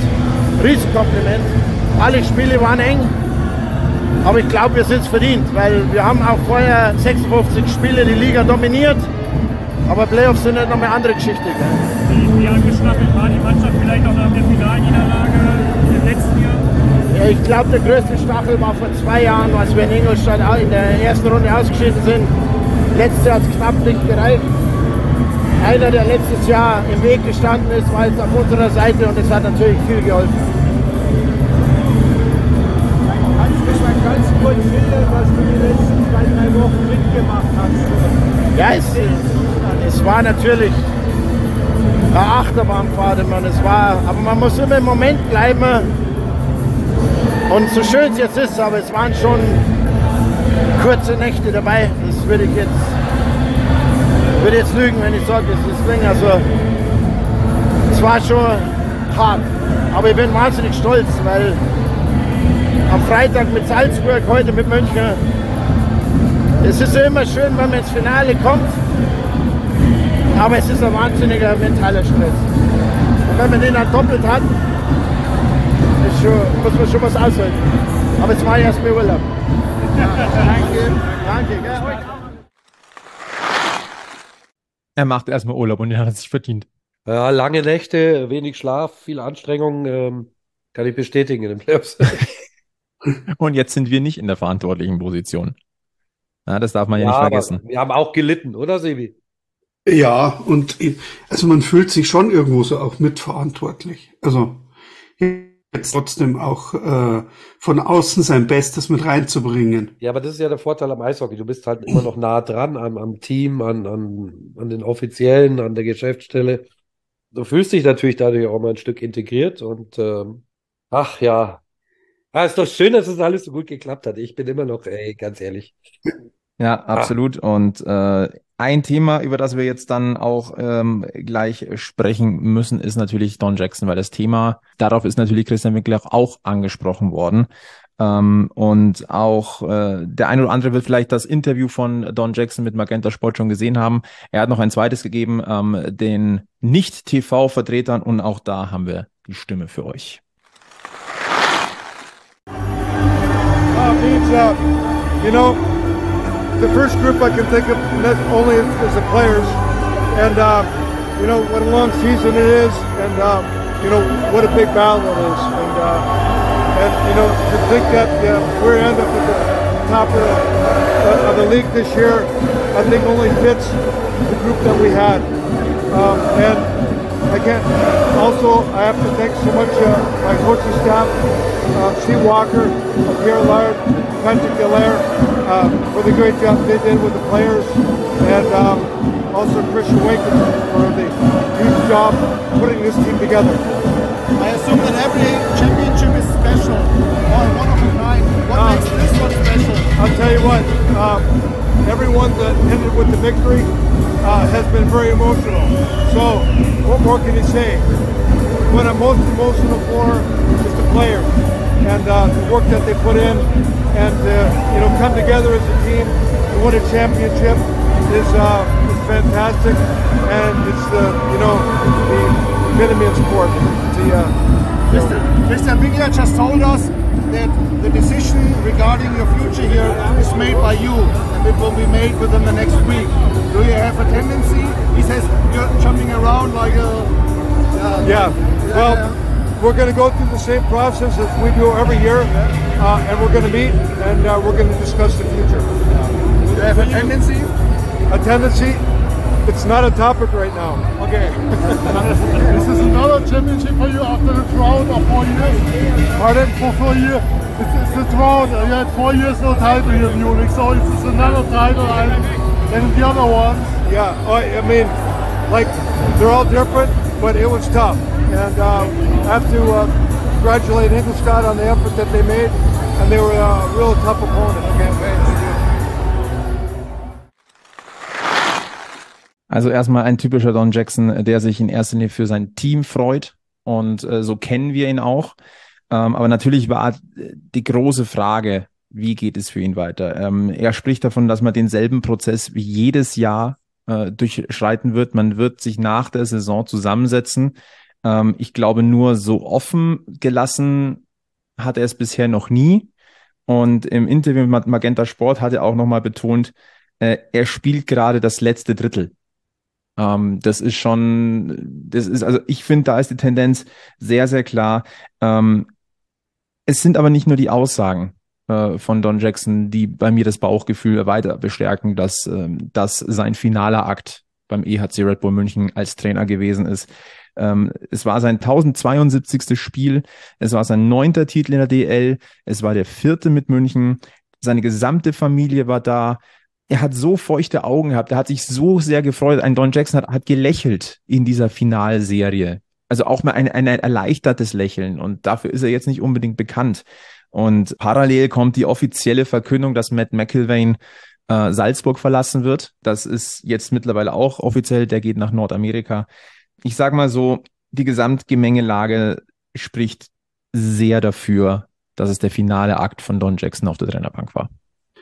Alle Spiele waren eng, aber ich glaube, wir sind es verdient, weil wir haben auch vorher 56 Spiele die Liga dominiert, aber Playoffs sind halt noch eine andere Geschichte. Wie angestachelt war die Mannschaft vielleicht auch nach der Finalniederlage im letzten Jahr? Ja, ich glaube, der größte Stachel war vor 2 Jahren, als wir in Ingolstadt in der ersten Runde ausgeschieden sind. Letztes Jahr hat es knapp nicht gereicht. Einer, der letztes Jahr im Weg gestanden ist, war jetzt auf unserer Seite und das hat natürlich viel geholfen. Kannst du mal ganz kurz schildern, was du die letzten 2-3 Wochen mitgemacht hast? Ja, es war natürlich eine Achterbahnfahrt, aber man muss immer im Moment bleiben. Und so schön es jetzt ist, aber es waren schon kurze Nächte dabei. Das würde ich jetzt lügen, wenn ich sage, das ist länger. Also, es war schon hart. Aber ich bin wahnsinnig stolz, weil am Freitag mit Salzburg, heute mit München, es ist ja immer schön, wenn man ins Finale kommt. Aber es ist ein wahnsinniger mentaler Stress. Und wenn man den dann doppelt hat, muss man schon was aushalten. Aber es war erst mehr Urlaub. Danke. Gell? Er macht erstmal Urlaub und er hat es sich verdient. Ja, lange Nächte, wenig Schlaf, viel Anstrengung, kann ich bestätigen in den Playoffs. Und jetzt sind wir nicht in der verantwortlichen Position. Ja, das darf man ja nicht vergessen. Wir haben auch gelitten, oder Sebi? Ja, und also man fühlt sich schon irgendwo so auch mitverantwortlich. Also jetzt trotzdem auch von außen sein Bestes mit reinzubringen. Ja, aber das ist ja der Vorteil am Eishockey. Du bist halt immer noch nah dran am Team, an den Offiziellen, an der Geschäftsstelle. Du fühlst dich natürlich dadurch auch mal ein Stück integriert und ach ja. Ist doch schön, dass es alles so gut geklappt hat. Ich bin immer noch, ganz ehrlich. Ja, absolut. Und ein Thema, über das wir jetzt dann auch gleich sprechen müssen, ist natürlich Don Jackson, weil das Thema, darauf ist natürlich Christian Winkler auch angesprochen worden. Und auch der eine oder andere wird vielleicht das Interview von Don Jackson mit Magenta Sport schon gesehen haben. Er hat noch ein zweites gegeben, den Nicht-TV-Vertretern, und auch da haben wir die Stimme für euch. You know, the first group I can think of not only is the players, and you know what a long season it is, and you know what a big battle it is, and you know to think that we're end up at the top of the league this year, I think only fits the group that we had, and again, also I have to thank so much my coaching staff, Steve Walker, Pierre Lard, Patrick Dallaire, for the great job they did with the players, and also Christian Wakeman for the huge job putting this team together. I assume that every championship is special or one of a kind. line. What makes this one special? I'll tell you what, everyone that ended with the victory has been very emotional. So, what more can you say? What I'm most emotional for is the players and the work that they put in, and come together as a team to win a championship is fantastic, and it's the epitome of sport. Mr. Winkler just told us that the decision regarding your future here is made by you, and it will be made within the next week. Do you have a tendency? He says you're jumping around like a... We're going to go through the same process as we do every year, and we're going to meet, and we're going to discuss the future. Do you have a tendency? A tendency? It's not a topic right now. Okay. This is another championship for you after the drought of 4 years. Pardon? For 4 years. It's the drought. You had 4 years no title here in Munich, so it's another title than the other ones. Yeah, I mean, like, they're all different, but it was tough. And I have to congratulate Ingolstadt on the effort that they made, and they were a real tough opponent. Also erstmal ein typischer Don Jackson, der sich in erster Linie für sein Team freut, und so kennen wir ihn auch. Aber natürlich war die große Frage, wie geht es für ihn weiter? Er spricht davon, dass man denselben Prozess wie jedes Jahr durchschreiten wird. Man wird sich nach der Saison zusammensetzen. Ich glaube, nur so offen gelassen hat er es bisher noch nie. Und im Interview mit Magenta Sport hat er auch nochmal betont, er spielt gerade das letzte Drittel. Also ich finde, da ist die Tendenz sehr, sehr klar. Es sind aber nicht nur die Aussagen von Don Jackson, die bei mir das Bauchgefühl weiter bestärken, dass das sein finaler Akt beim EHC Red Bull München als Trainer gewesen ist. Es war sein 1072. Spiel, es war sein 9. Titel in der DL, es war der 4. mit München, seine gesamte Familie war da. Er hat so feuchte Augen gehabt, er hat sich so sehr gefreut. Ein Don Jackson hat gelächelt in dieser Finalserie. Also auch mal ein erleichtertes Lächeln, und dafür ist er jetzt nicht unbedingt bekannt. Und parallel kommt die offizielle Verkündung, dass Matt McIlvaine Salzburg verlassen wird. Das ist jetzt mittlerweile auch offiziell, der geht nach Nordamerika. Ich sag mal so, die Gesamtgemengelage spricht sehr dafür, dass es der finale Akt von Don Jackson auf der Trainerbank war.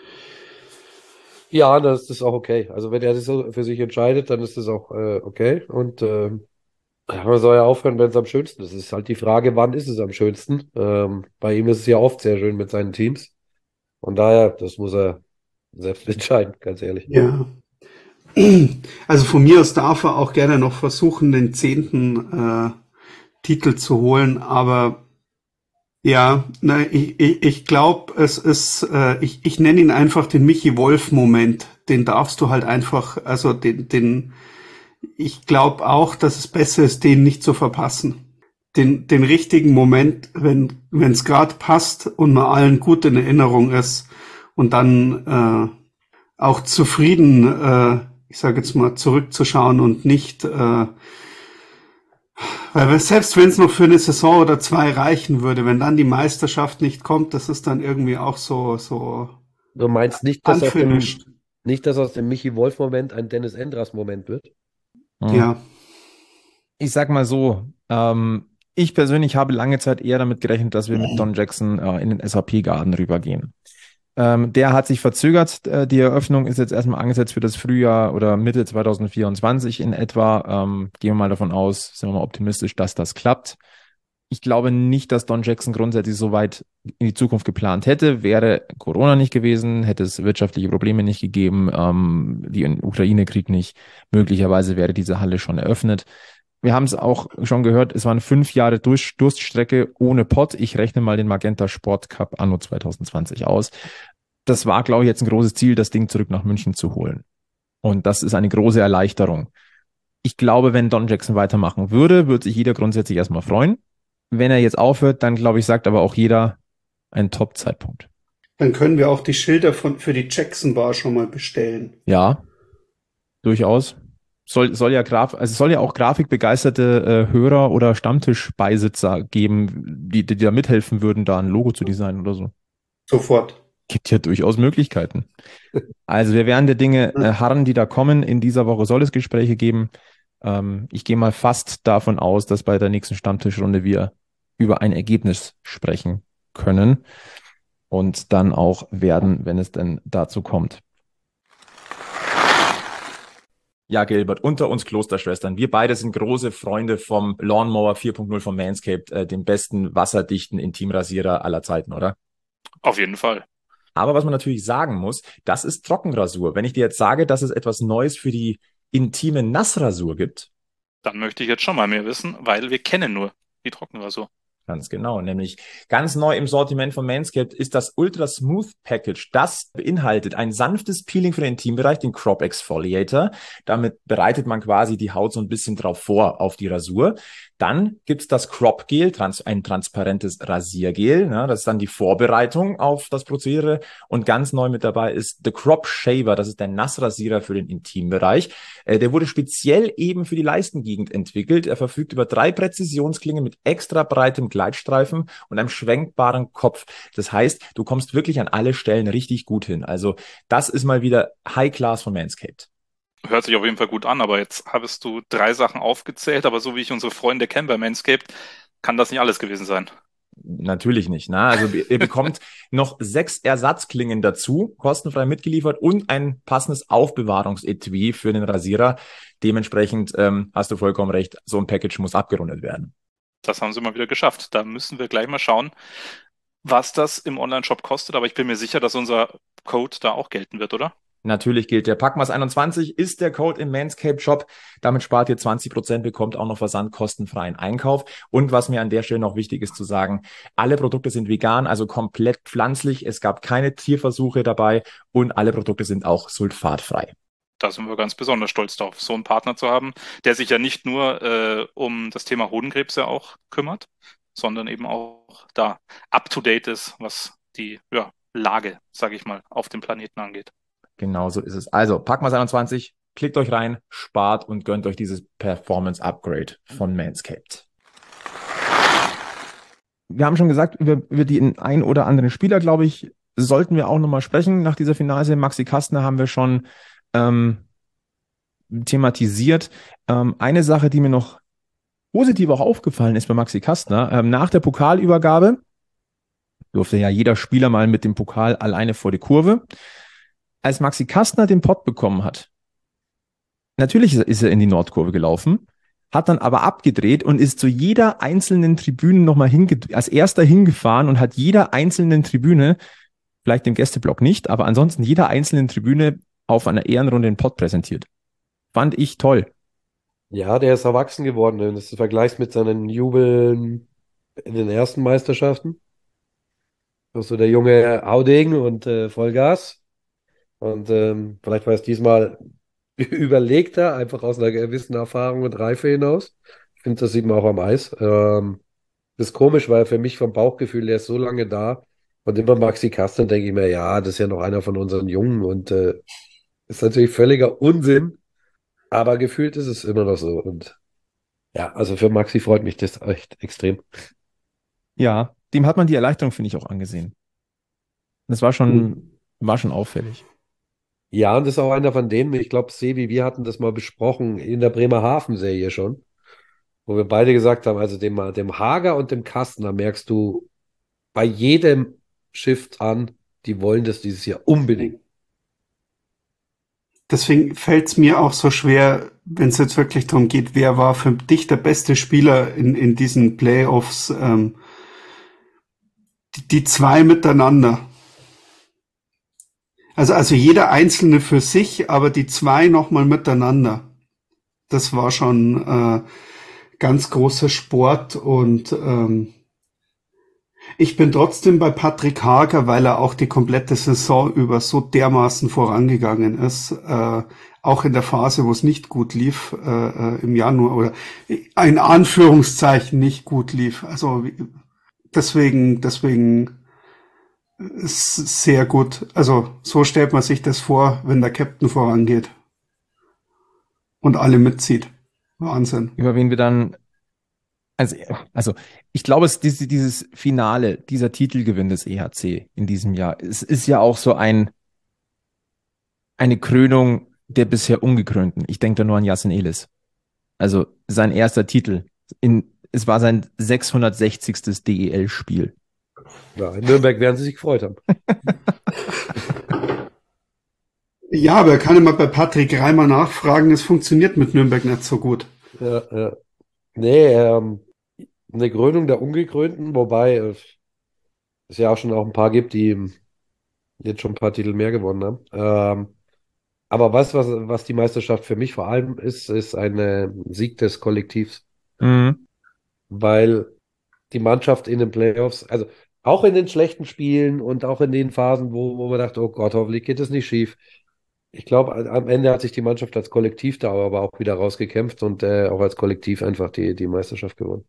Ja, das ist auch okay. Also wenn er das so für sich entscheidet, dann ist das auch okay. Und man soll ja aufhören, wenn es am schönsten ist. Es ist halt die Frage, wann ist es am schönsten? Bei ihm ist es ja oft sehr schön mit seinen Teams. Von daher, das muss er selbst entscheiden, ganz ehrlich. Ja. Also von mir aus darf er auch gerne noch versuchen, den 10. Titel zu holen, aber ja, ich glaube, es ist, ich nenne ihn einfach den Michi-Wolf-Moment. Den darfst du halt einfach, also ich glaube auch, dass es besser ist, den nicht zu verpassen. Den richtigen Moment, wenn es gerade passt und man allen gut in Erinnerung ist, und dann auch zufrieden, ich sage jetzt mal, zurückzuschauen und nicht, weil selbst wenn es noch für eine Saison oder 2 reichen würde, wenn dann die Meisterschaft nicht kommt, das ist dann irgendwie auch so. Du meinst nicht, dass aus dem Michi-Wolf-Moment ein Dennis Endras-Moment wird? Ja. Ich sag mal so, ich persönlich habe lange Zeit eher damit gerechnet, dass wir mit Don Jackson in den SAP-Garden rübergehen. Der hat sich verzögert. Die Eröffnung ist jetzt erstmal angesetzt für das Frühjahr oder Mitte 2024 in etwa. Gehen wir mal davon aus, sind wir mal optimistisch, dass das klappt. Ich glaube nicht, dass Don Jackson grundsätzlich so weit in die Zukunft geplant hätte. Wäre Corona nicht gewesen, hätte es wirtschaftliche Probleme nicht gegeben, den Ukraine-Krieg nicht. Möglicherweise wäre diese Halle schon eröffnet. Wir haben es auch schon gehört, es waren 5 Jahre Durststrecke ohne Pott. Ich rechne mal den Magenta Sport Cup anno 2020 aus. Das war, glaube ich, jetzt ein großes Ziel, das Ding zurück nach München zu holen. Und das ist eine große Erleichterung. Ich glaube, wenn Don Jackson weitermachen würde, würde sich jeder grundsätzlich erstmal freuen. Wenn er jetzt aufhört, dann, glaube ich, sagt aber auch jeder ein Top-Zeitpunkt. Dann können wir auch die Schilder für die Jackson Bar schon mal bestellen. Ja, durchaus. Soll ja auch grafikbegeisterte Hörer oder Stammtischbeisitzer geben, die da mithelfen würden, da ein Logo zu designen oder so. Sofort. Gibt ja durchaus Möglichkeiten. Also wir werden der Dinge harren, die da kommen. In dieser Woche soll es Gespräche geben. Ich gehe mal fast davon aus, dass bei der nächsten Stammtischrunde wir über ein Ergebnis sprechen können und dann auch werden, wenn es denn dazu kommt. Ja, Gilbert, unter uns Klosterschwestern. Wir beide sind große Freunde vom Lawnmower 4.0 von Manscaped, dem besten wasserdichten Intimrasierer aller Zeiten, oder? Auf jeden Fall. Aber was man natürlich sagen muss, das ist Trockenrasur. Wenn ich dir jetzt sage, dass es etwas Neues für die intime Nassrasur gibt. Dann möchte ich jetzt schon mal mehr wissen, weil wir kennen nur die Trockenrasur. Ganz genau, nämlich ganz neu im Sortiment von Manscaped ist das Ultra Smooth Package. Das beinhaltet ein sanftes Peeling für den Intimbereich, den Crop Exfoliator. Damit bereitet man quasi die Haut so ein bisschen drauf vor auf die Rasur. Dann gibt's das Crop Gel, ein transparentes Rasiergel. Das ist dann die Vorbereitung auf das Prozedere. Und ganz neu mit dabei ist The Crop Shaver. Das ist der Nassrasierer für den Intimbereich. Der wurde speziell eben für die Leistengegend entwickelt. Er verfügt über 3 Präzisionsklingen mit extra breitem Gleitstreifen und einem schwenkbaren Kopf. Das heißt, du kommst wirklich an alle Stellen richtig gut hin. Also das ist mal wieder High Class von Manscaped. Hört sich auf jeden Fall gut an, aber jetzt hast du 3 Sachen aufgezählt, aber so wie ich unsere Freunde kenne bei Manscaped, kann das nicht alles gewesen sein. Natürlich nicht. Also ihr bekommt noch 6 Ersatzklingen dazu, kostenfrei mitgeliefert und ein passendes Aufbewahrungsetui für den Rasierer. Dementsprechend hast du vollkommen recht, so ein Package muss abgerundet werden. Das haben sie mal wieder geschafft. Da müssen wir gleich mal schauen, was das im Onlineshop kostet, aber ich bin mir sicher, dass unser Code da auch gelten wird, oder? Natürlich gilt der Packmas21 ist der Code im Manscaped Shop. Damit spart ihr 20%, bekommt auch noch versandkostenfreien Einkauf. Und was mir an der Stelle noch wichtig ist zu sagen, alle Produkte sind vegan, also komplett pflanzlich. Es gab keine Tierversuche dabei und alle Produkte sind auch sulfatfrei. Da sind wir ganz besonders stolz drauf, so einen Partner zu haben, der sich ja nicht nur um das Thema Hodenkrebs ja auch kümmert, sondern eben auch da up-to-date ist, was die Lage, sage ich mal, auf dem Planeten angeht. Genau so ist es. Also, Packmas21, klickt euch rein, spart und gönnt euch dieses Performance-Upgrade von Manscaped. Wir haben schon gesagt, über die ein oder anderen Spieler, glaube ich, sollten wir auch nochmal sprechen. Nach dieser Finalserie Maxi Kastner haben wir schon thematisiert. Eine Sache, die mir noch positiv auch aufgefallen ist bei Maxi Kastner, nach der Pokalübergabe durfte ja jeder Spieler mal mit dem Pokal alleine vor die Kurve. Als Maxi Kastner den Pott bekommen hat, natürlich ist er in die Nordkurve gelaufen, hat dann aber abgedreht und ist zu jeder einzelnen Tribüne nochmal als erster hingefahren und hat jeder einzelnen Tribüne, vielleicht dem Gästeblock nicht, aber ansonsten jeder einzelnen Tribüne auf einer Ehrenrunde den Pott präsentiert. Fand ich toll. Ja, der ist erwachsen geworden, wenn du das vergleichst mit seinen Jubeln in den ersten Meisterschaften. Das ist so der junge Haudegen und Vollgas. Und vielleicht war es diesmal überlegter, einfach aus einer gewissen Erfahrung und Reife hinaus. Ich finde, das sieht man auch am Eis. Das ist komisch, weil für mich vom Bauchgefühl, der ist so lange da. Und immer Maxi Kastner denke ich mir, ja, das ist ja noch einer von unseren Jungen. Und ist natürlich völliger Unsinn. Aber gefühlt ist es immer noch so. Und ja, also für Maxi freut mich das echt extrem. Ja, dem hat man die Erleichterung, finde ich, auch angesehen. Das war schon auffällig. Ja, und das ist auch einer von denen, ich glaube, Sevi, wir hatten das mal besprochen in der Bremerhaven-Serie schon, wo wir beide gesagt haben, also dem Hager und dem Kastner merkst du bei jedem Shift an, die wollen das dieses Jahr unbedingt. Deswegen fällt es mir auch so schwer, wenn es jetzt wirklich darum geht, wer war für dich der beste Spieler in diesen Playoffs, die 2 miteinander. Also jeder Einzelne für sich, aber die 2 nochmal miteinander. Das war schon ganz großer Sport und ich bin trotzdem bei Patrick Hager, weil er auch die komplette Saison über so dermaßen vorangegangen ist, auch in der Phase, wo es nicht gut lief, im Januar oder in Anführungszeichen nicht gut lief. Also deswegen ist sehr gut. Also so stellt man sich das vor, wenn der Captain vorangeht und alle mitzieht. Wahnsinn. Über wen wir dann Also ich glaube, dieses Finale, dieser Titelgewinn des EHC in diesem Jahr, es ist ja auch so eine Krönung der bisher Ungekrönten. Ich denke da nur an Yassin Elis. Also sein erster Titel. Es war sein 660. DEL-Spiel. Ja, in Nürnberg werden sie sich gefreut haben. Ja, aber er kann immer bei Patrick Reimer nachfragen, es funktioniert mit Nürnberg nicht so gut. Ja. Nee, eine Krönung der Ungekrönten, wobei es ja auch schon ein paar gibt, die jetzt schon ein paar Titel mehr gewonnen haben. Aber was die Meisterschaft für mich vor allem ist ein Sieg des Kollektivs. Mhm. Weil die Mannschaft in den Playoffs, also auch in den schlechten Spielen und auch in den Phasen, wo man dachte, oh Gott, hoffentlich geht es nicht schief. Ich glaube, am Ende hat sich die Mannschaft als Kollektiv da aber auch wieder rausgekämpft und auch als Kollektiv einfach die Meisterschaft gewonnen.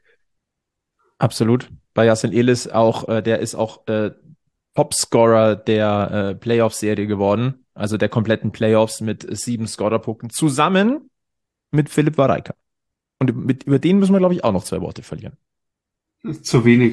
Absolut. Bei Yassin Elis auch, der ist auch Topscorer der Playoff-Serie geworden, also der kompletten Playoffs mit 7 Scorerpunkten, zusammen mit Philipp Wareika. Und über den müssen wir, glaube ich, auch noch 2 Worte verlieren. Zu wenig.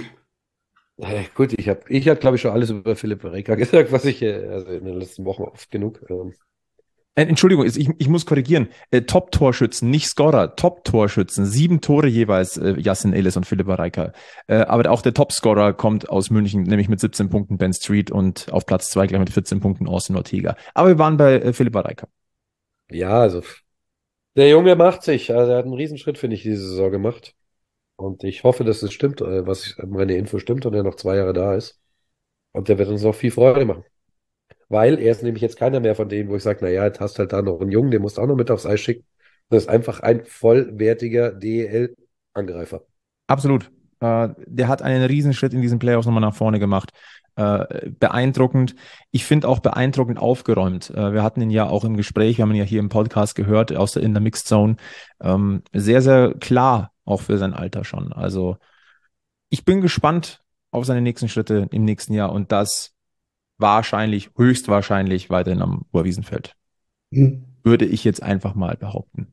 Gut, ich hab, glaube ich, schon alles über Philipp Wareika gesagt, was ich also in den letzten Wochen oft genug. Entschuldigung, ich muss korrigieren. Top-Torschützen, nicht Scorer, Top-Torschützen. 7 Tore jeweils, Yassin Elis und Philipp Wareika. Aber auch der Top-Scorer kommt aus München, nämlich mit 17 Punkten Ben Street und auf Platz 2 gleich mit 14 Punkten Austin Ortega. Aber wir waren bei Philipp Wareika. Ja, also der Junge macht sich. Also er hat einen Riesenschritt, finde ich, diese Saison gemacht. Und ich hoffe, dass es stimmt, meine Info stimmt und er noch 2 Jahre da ist. Und der wird uns noch viel Freude machen. Weil er ist nämlich jetzt keiner mehr von denen, wo ich sage, naja, jetzt hast halt da noch einen Jungen, den musst du auch noch mit aufs Eis schicken. Das ist einfach ein vollwertiger DEL-Angreifer. Absolut. Der hat einen Riesenschritt in diesen Playoffs nochmal nach vorne gemacht. Beeindruckend. Ich finde auch beeindruckend aufgeräumt. Wir hatten ihn ja auch im Gespräch, wir haben ihn ja hier im Podcast gehört, in der Mixed Zone. Sehr, sehr klar, auch für sein Alter schon. Also ich bin gespannt auf seine nächsten Schritte im nächsten Jahr und das höchstwahrscheinlich weiterhin am Oberwiesenfeld. Würde ich jetzt einfach mal behaupten.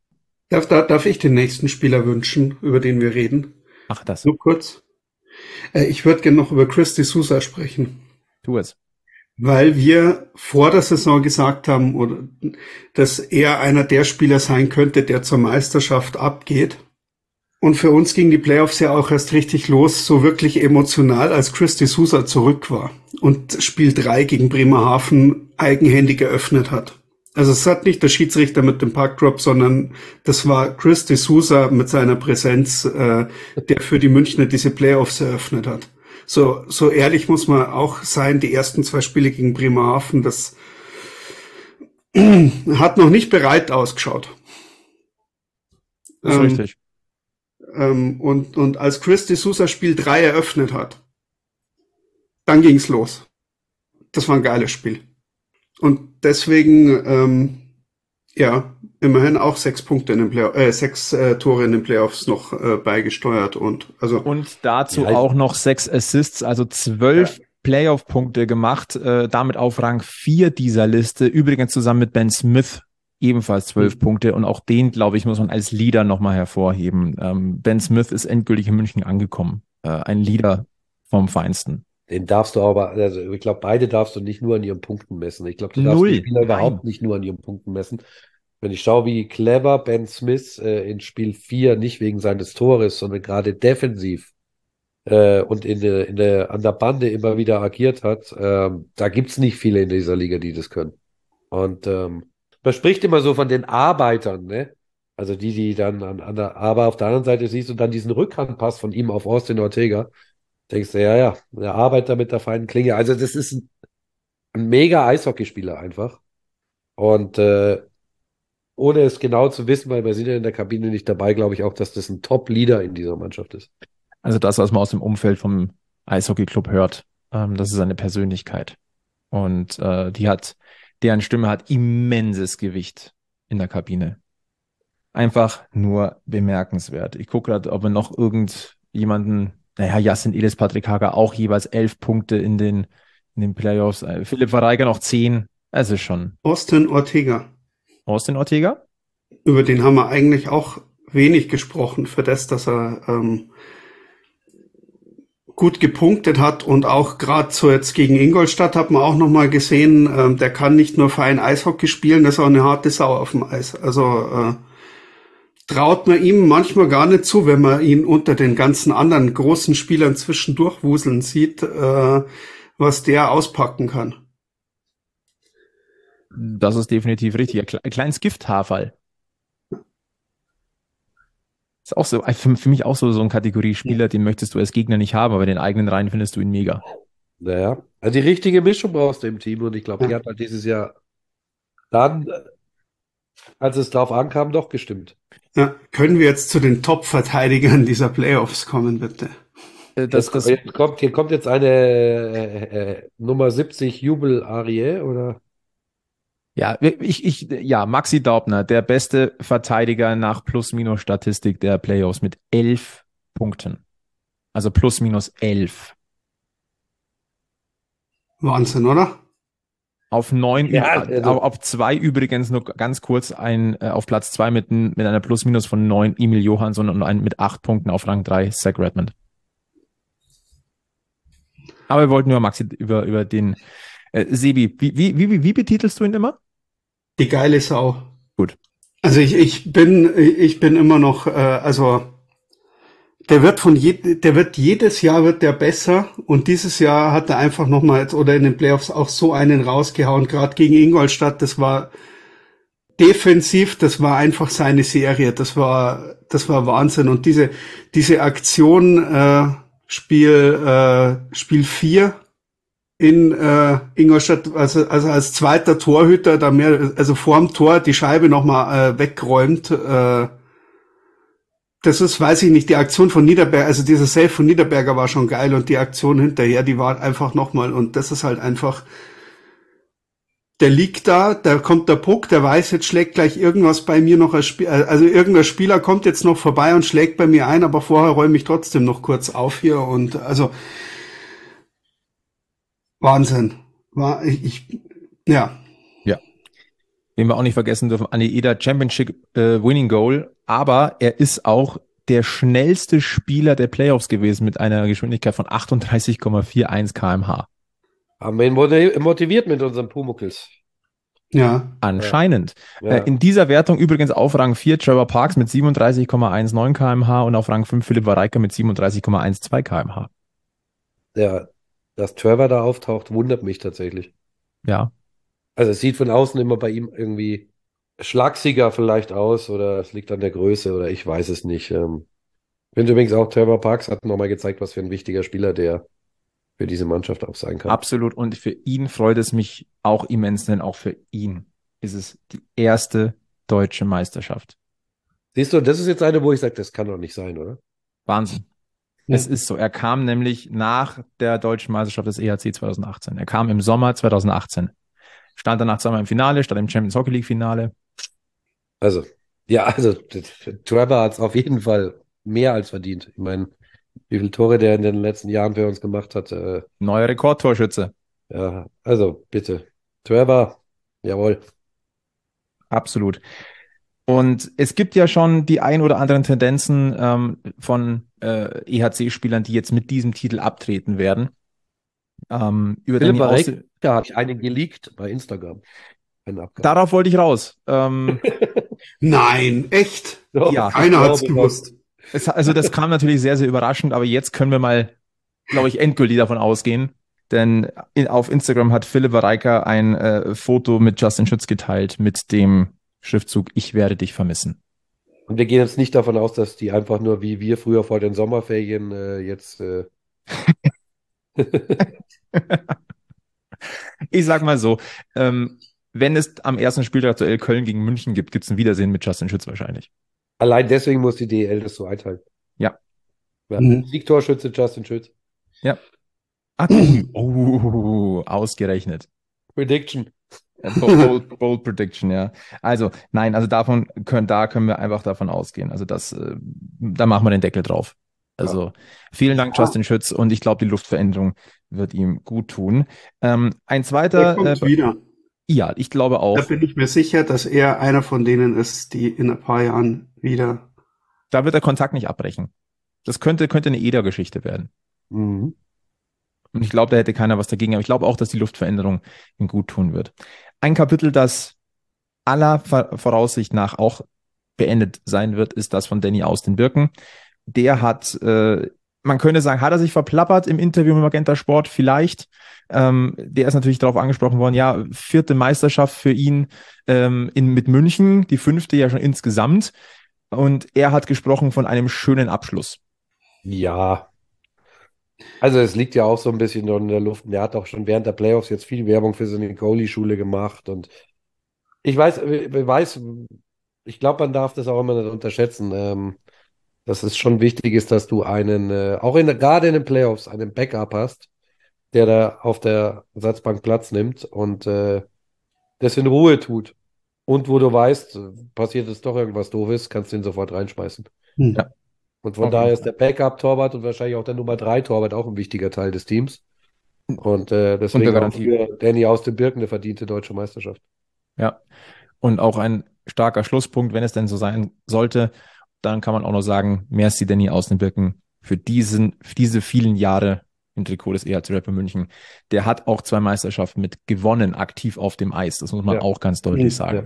Darf ich den nächsten Spieler wünschen, über den wir reden? Ach, das. Nur kurz. Ich würde gerne noch über Chris D'Souza sprechen. Tu es. Weil wir vor der Saison gesagt haben, dass er einer der Spieler sein könnte, der zur Meisterschaft abgeht. Und für uns ging die Playoffs ja auch erst richtig los, so wirklich emotional, als Chris D'Souza zurück war und Spiel 3 gegen Bremerhaven eigenhändig eröffnet hat. Also es hat nicht der Schiedsrichter mit dem Puckdrop, sondern das war Chris D'Souza mit seiner Präsenz, der für die Münchner diese Playoffs eröffnet hat. So ehrlich muss man auch sein, die ersten 2 Spiele gegen Bremerhaven, das hat noch nicht bereit ausgeschaut. Das ist richtig. Und als Chris D'Souza Spiel 3 eröffnet hat, dann ging's los. Das war ein geiles Spiel. Und deswegen, immerhin auch 6 Punkte in den 6 Tore in den Playoffs noch beigesteuert und dazu auch noch 6 Assists, also 12 Playoff-Punkte gemacht, damit auf Rang 4 dieser Liste, übrigens zusammen mit Ben Smith ebenfalls 12 Punkte und auch den, glaube ich, muss man als Leader nochmal hervorheben. Ben Smith ist endgültig in München angekommen, ein Leader vom Feinsten. Den darfst du aber, also ich glaube, beide darfst du nicht nur an ihren Punkten messen. Ich glaube, du darfst die Spieler überhaupt nicht nur an ihren Punkten messen. Wenn ich schaue, wie clever Ben Smith in Spiel 4 nicht wegen seines Tores, sondern gerade defensiv und an der Bande immer wieder agiert hat, da gibt's nicht viele in dieser Liga, die das können. Und man spricht immer so von den Arbeitern, ne? Also die dann aber auf der anderen Seite siehst du dann diesen Rückhandpass von ihm auf Austin Ortega. Denkst du, ja, der Arbeiter mit der feinen Klinge. Also das ist ein mega Eishockeyspieler einfach. Und ohne es genau zu wissen, weil wir sind ja in der Kabine nicht dabei, glaube ich auch, dass das ein Top-Leader in dieser Mannschaft ist. Also das, was man aus dem Umfeld vom Eishockey-Club hört, das ist eine Persönlichkeit. Und deren Stimme hat immenses Gewicht in der Kabine. Einfach nur bemerkenswert. Ich gucke gerade, ob wir noch irgendjemanden, Yassin Elis, Patrick Hager auch jeweils 11 Punkte in den Playoffs. Philipp Wareika noch 10. Es ist schon. Austin Ortega. Austin Ortega? Über den haben wir eigentlich auch wenig gesprochen für das, dass er gut gepunktet hat und auch gerade so jetzt gegen Ingolstadt hat man auch nochmal gesehen, der kann nicht nur fein Eishockey spielen, das ist auch eine harte Sau auf dem Eis. Also traut man ihm manchmal gar nicht zu, wenn man ihn unter den ganzen anderen großen Spielern zwischendurch wuseln sieht, was der auspacken kann. Das ist definitiv richtig. Ein kleines Gifthaarfall. Ist auch so, für mich auch so ein Kategorie-Spieler, den möchtest du als Gegner nicht haben, aber in den eigenen Reihen findest du ihn mega. Naja, also die richtige Mischung brauchst du im Team und ich glaube, die hat halt dieses Jahr dann, als es drauf ankam, doch gestimmt. Ja, können wir jetzt zu den Top-Verteidigern dieser Playoffs kommen, bitte? Hier kommt jetzt eine Nummer 70 Jubel-Arie, oder? Ja, ja, Maxi Daubner, der beste Verteidiger nach Plus-Minus-Statistik der Playoffs mit 11 Punkten. Also plus-minus 11. Wahnsinn, oder? Auf 9, Ja, also- auf 2 übrigens nur ganz kurz auf Platz 2 mit einer Plus-Minus von 9 Emil Johansson und mit 8 Punkten auf Rang 3 Zach Redmond. Aber wir wollten über Maxi, über den Sebi, wie betitelst du ihn immer? Die geile Sau. Gut. Also ich bin immer noch, also der wird jedes Jahr wird der besser und dieses Jahr hat er einfach nochmal oder in den Playoffs auch so einen rausgehauen, gerade gegen Ingolstadt, das war defensiv, das war einfach seine Serie, das war Wahnsinn und diese Aktion, Spiel 4 in Ingolstadt, also als zweiter Torhüter, also vorm Tor die Scheibe nochmal wegräumt. Das ist, weiß ich nicht, die Aktion von Niederberger, also dieser Save von Niederberger war schon geil und die Aktion hinterher, die war einfach nochmal und das ist halt einfach, der liegt da kommt der Puck, der weiß, jetzt schlägt gleich irgendwas bei mir noch also irgendein Spieler kommt jetzt noch vorbei und schlägt bei mir ein, aber vorher räume ich trotzdem noch kurz auf hier und also Wahnsinn. Ja. Ja. Den wir auch nicht vergessen dürfen, Andi Eder Championship Winning Goal, aber er ist auch der schnellste Spieler der Playoffs gewesen mit einer Geschwindigkeit von 38,41 km/h. Haben wir ihn motiviert mit unseren Pumuckls. Ja. Anscheinend. Ja. In dieser Wertung übrigens auf Rang 4 Trevor Parks mit 37,19 km/h und auf Rang 5 Philipp Wareika mit 37,12 km/h. Ja, dass Trevor da auftaucht, wundert mich tatsächlich. Ja. Also es sieht von außen immer bei ihm irgendwie schlagsiger vielleicht aus oder es liegt an der Größe oder ich weiß es nicht. Ich finde übrigens auch, Trevor Parks hat nochmal gezeigt, was für ein wichtiger Spieler der für diese Mannschaft auch sein kann. Absolut. Und für ihn freut es mich auch immens, denn auch für ihn ist es die erste deutsche Meisterschaft. Siehst du, das ist jetzt eine, wo ich sage, das kann doch nicht sein, oder? Wahnsinn. Ja. Es ist so. Er kam nämlich nach der deutschen Meisterschaft des EHC 2018. Er kam im Sommer 2018. Stand danach zweimal im Finale, stand im Champions Hockey League Finale. Also, Trevor hat es auf jeden Fall mehr als verdient. Ich meine, wie viele Tore der in den letzten Jahren für uns gemacht hat. Neuer Rekordtorschütze. Ja, also bitte. Trevor, jawohl. Absolut. Und es gibt ja schon die ein oder anderen Tendenzen von EHC-Spielern, die jetzt mit diesem Titel abtreten werden. Philipp Wareika hat einen geleakt bei Instagram. Darauf wollte ich raus. Nein, echt? Ja, keiner hat es gewusst. Also das kam natürlich sehr, sehr überraschend, aber jetzt können wir mal, glaube ich, endgültig davon ausgehen. Denn auf Instagram hat Philipp Wareika ein Foto mit Justin Schütz geteilt mit dem Schriftzug "Ich werde dich vermissen". Und wir gehen jetzt nicht davon aus, dass die einfach nur wie wir früher vor den Sommerferien jetzt Ich sag mal so, wenn es am ersten Spieltag aktuell Köln gegen München gibt, gibt es ein Wiedersehen mit Justin Schütz wahrscheinlich. Allein deswegen muss die DEL das so einteilen. Ja. Siegtorschütze Justin Schütz. Ja. Ausgerechnet. Prediction. Bold Prediction, ja. Also, nein, also da können wir einfach davon ausgehen. Also da machen wir den Deckel drauf. Also vielen Dank, Justin Schütz, und ich glaube, die Luftveränderung wird ihm gut tun. Ein zweiter. Der kommt wieder. Ja, ich glaube auch. Da bin ich mir sicher, dass er einer von denen ist, die in ein paar Jahren wieder Da wird der Kontakt nicht abbrechen. Das könnte eine Eder-Geschichte werden. Mhm. Und ich glaube, da hätte keiner was dagegen. Aber ich glaube auch, dass die Luftveränderung ihm gut tun wird. Ein Kapitel, das aller Voraussicht nach auch beendet sein wird, ist das von Danny aus den Birken. Der hat, man könnte sagen, hat er sich verplappert im Interview mit Magenta Sport? Vielleicht. Der ist natürlich darauf angesprochen worden, ja, 4. Meisterschaft für ihn mit München, die 5. ja schon insgesamt. Und er hat gesprochen von einem schönen Abschluss. Ja. Also es liegt ja auch so ein bisschen in der Luft. Und er hat auch schon während der Playoffs jetzt viel Werbung für seine Goalie-Schule gemacht. Und ich glaube, man darf das auch immer nicht unterschätzen, dass es schon wichtig ist, dass du gerade in den Playoffs, einen Backup hast, der da auf der Ersatzbank Platz nimmt und das in Ruhe tut. Und wo du weißt, passiert es doch irgendwas Doofes, kannst du ihn sofort reinschmeißen. Ja. Und von daher ist der Backup-Torwart und wahrscheinlich auch der Nummer 3 Torwart auch ein wichtiger Teil des Teams. Und deswegen auch für Danny aus den Birken eine verdiente deutsche Meisterschaft. Ja, und auch ein starker Schlusspunkt, wenn es denn so sein sollte, dann kann man auch noch sagen, merci Danny aus den Birken für diese vielen Jahre im Trikot des EHC Red Bull München. Der hat auch 2 Meisterschaften mit gewonnen, aktiv auf dem Eis. Das muss man auch ganz deutlich sagen.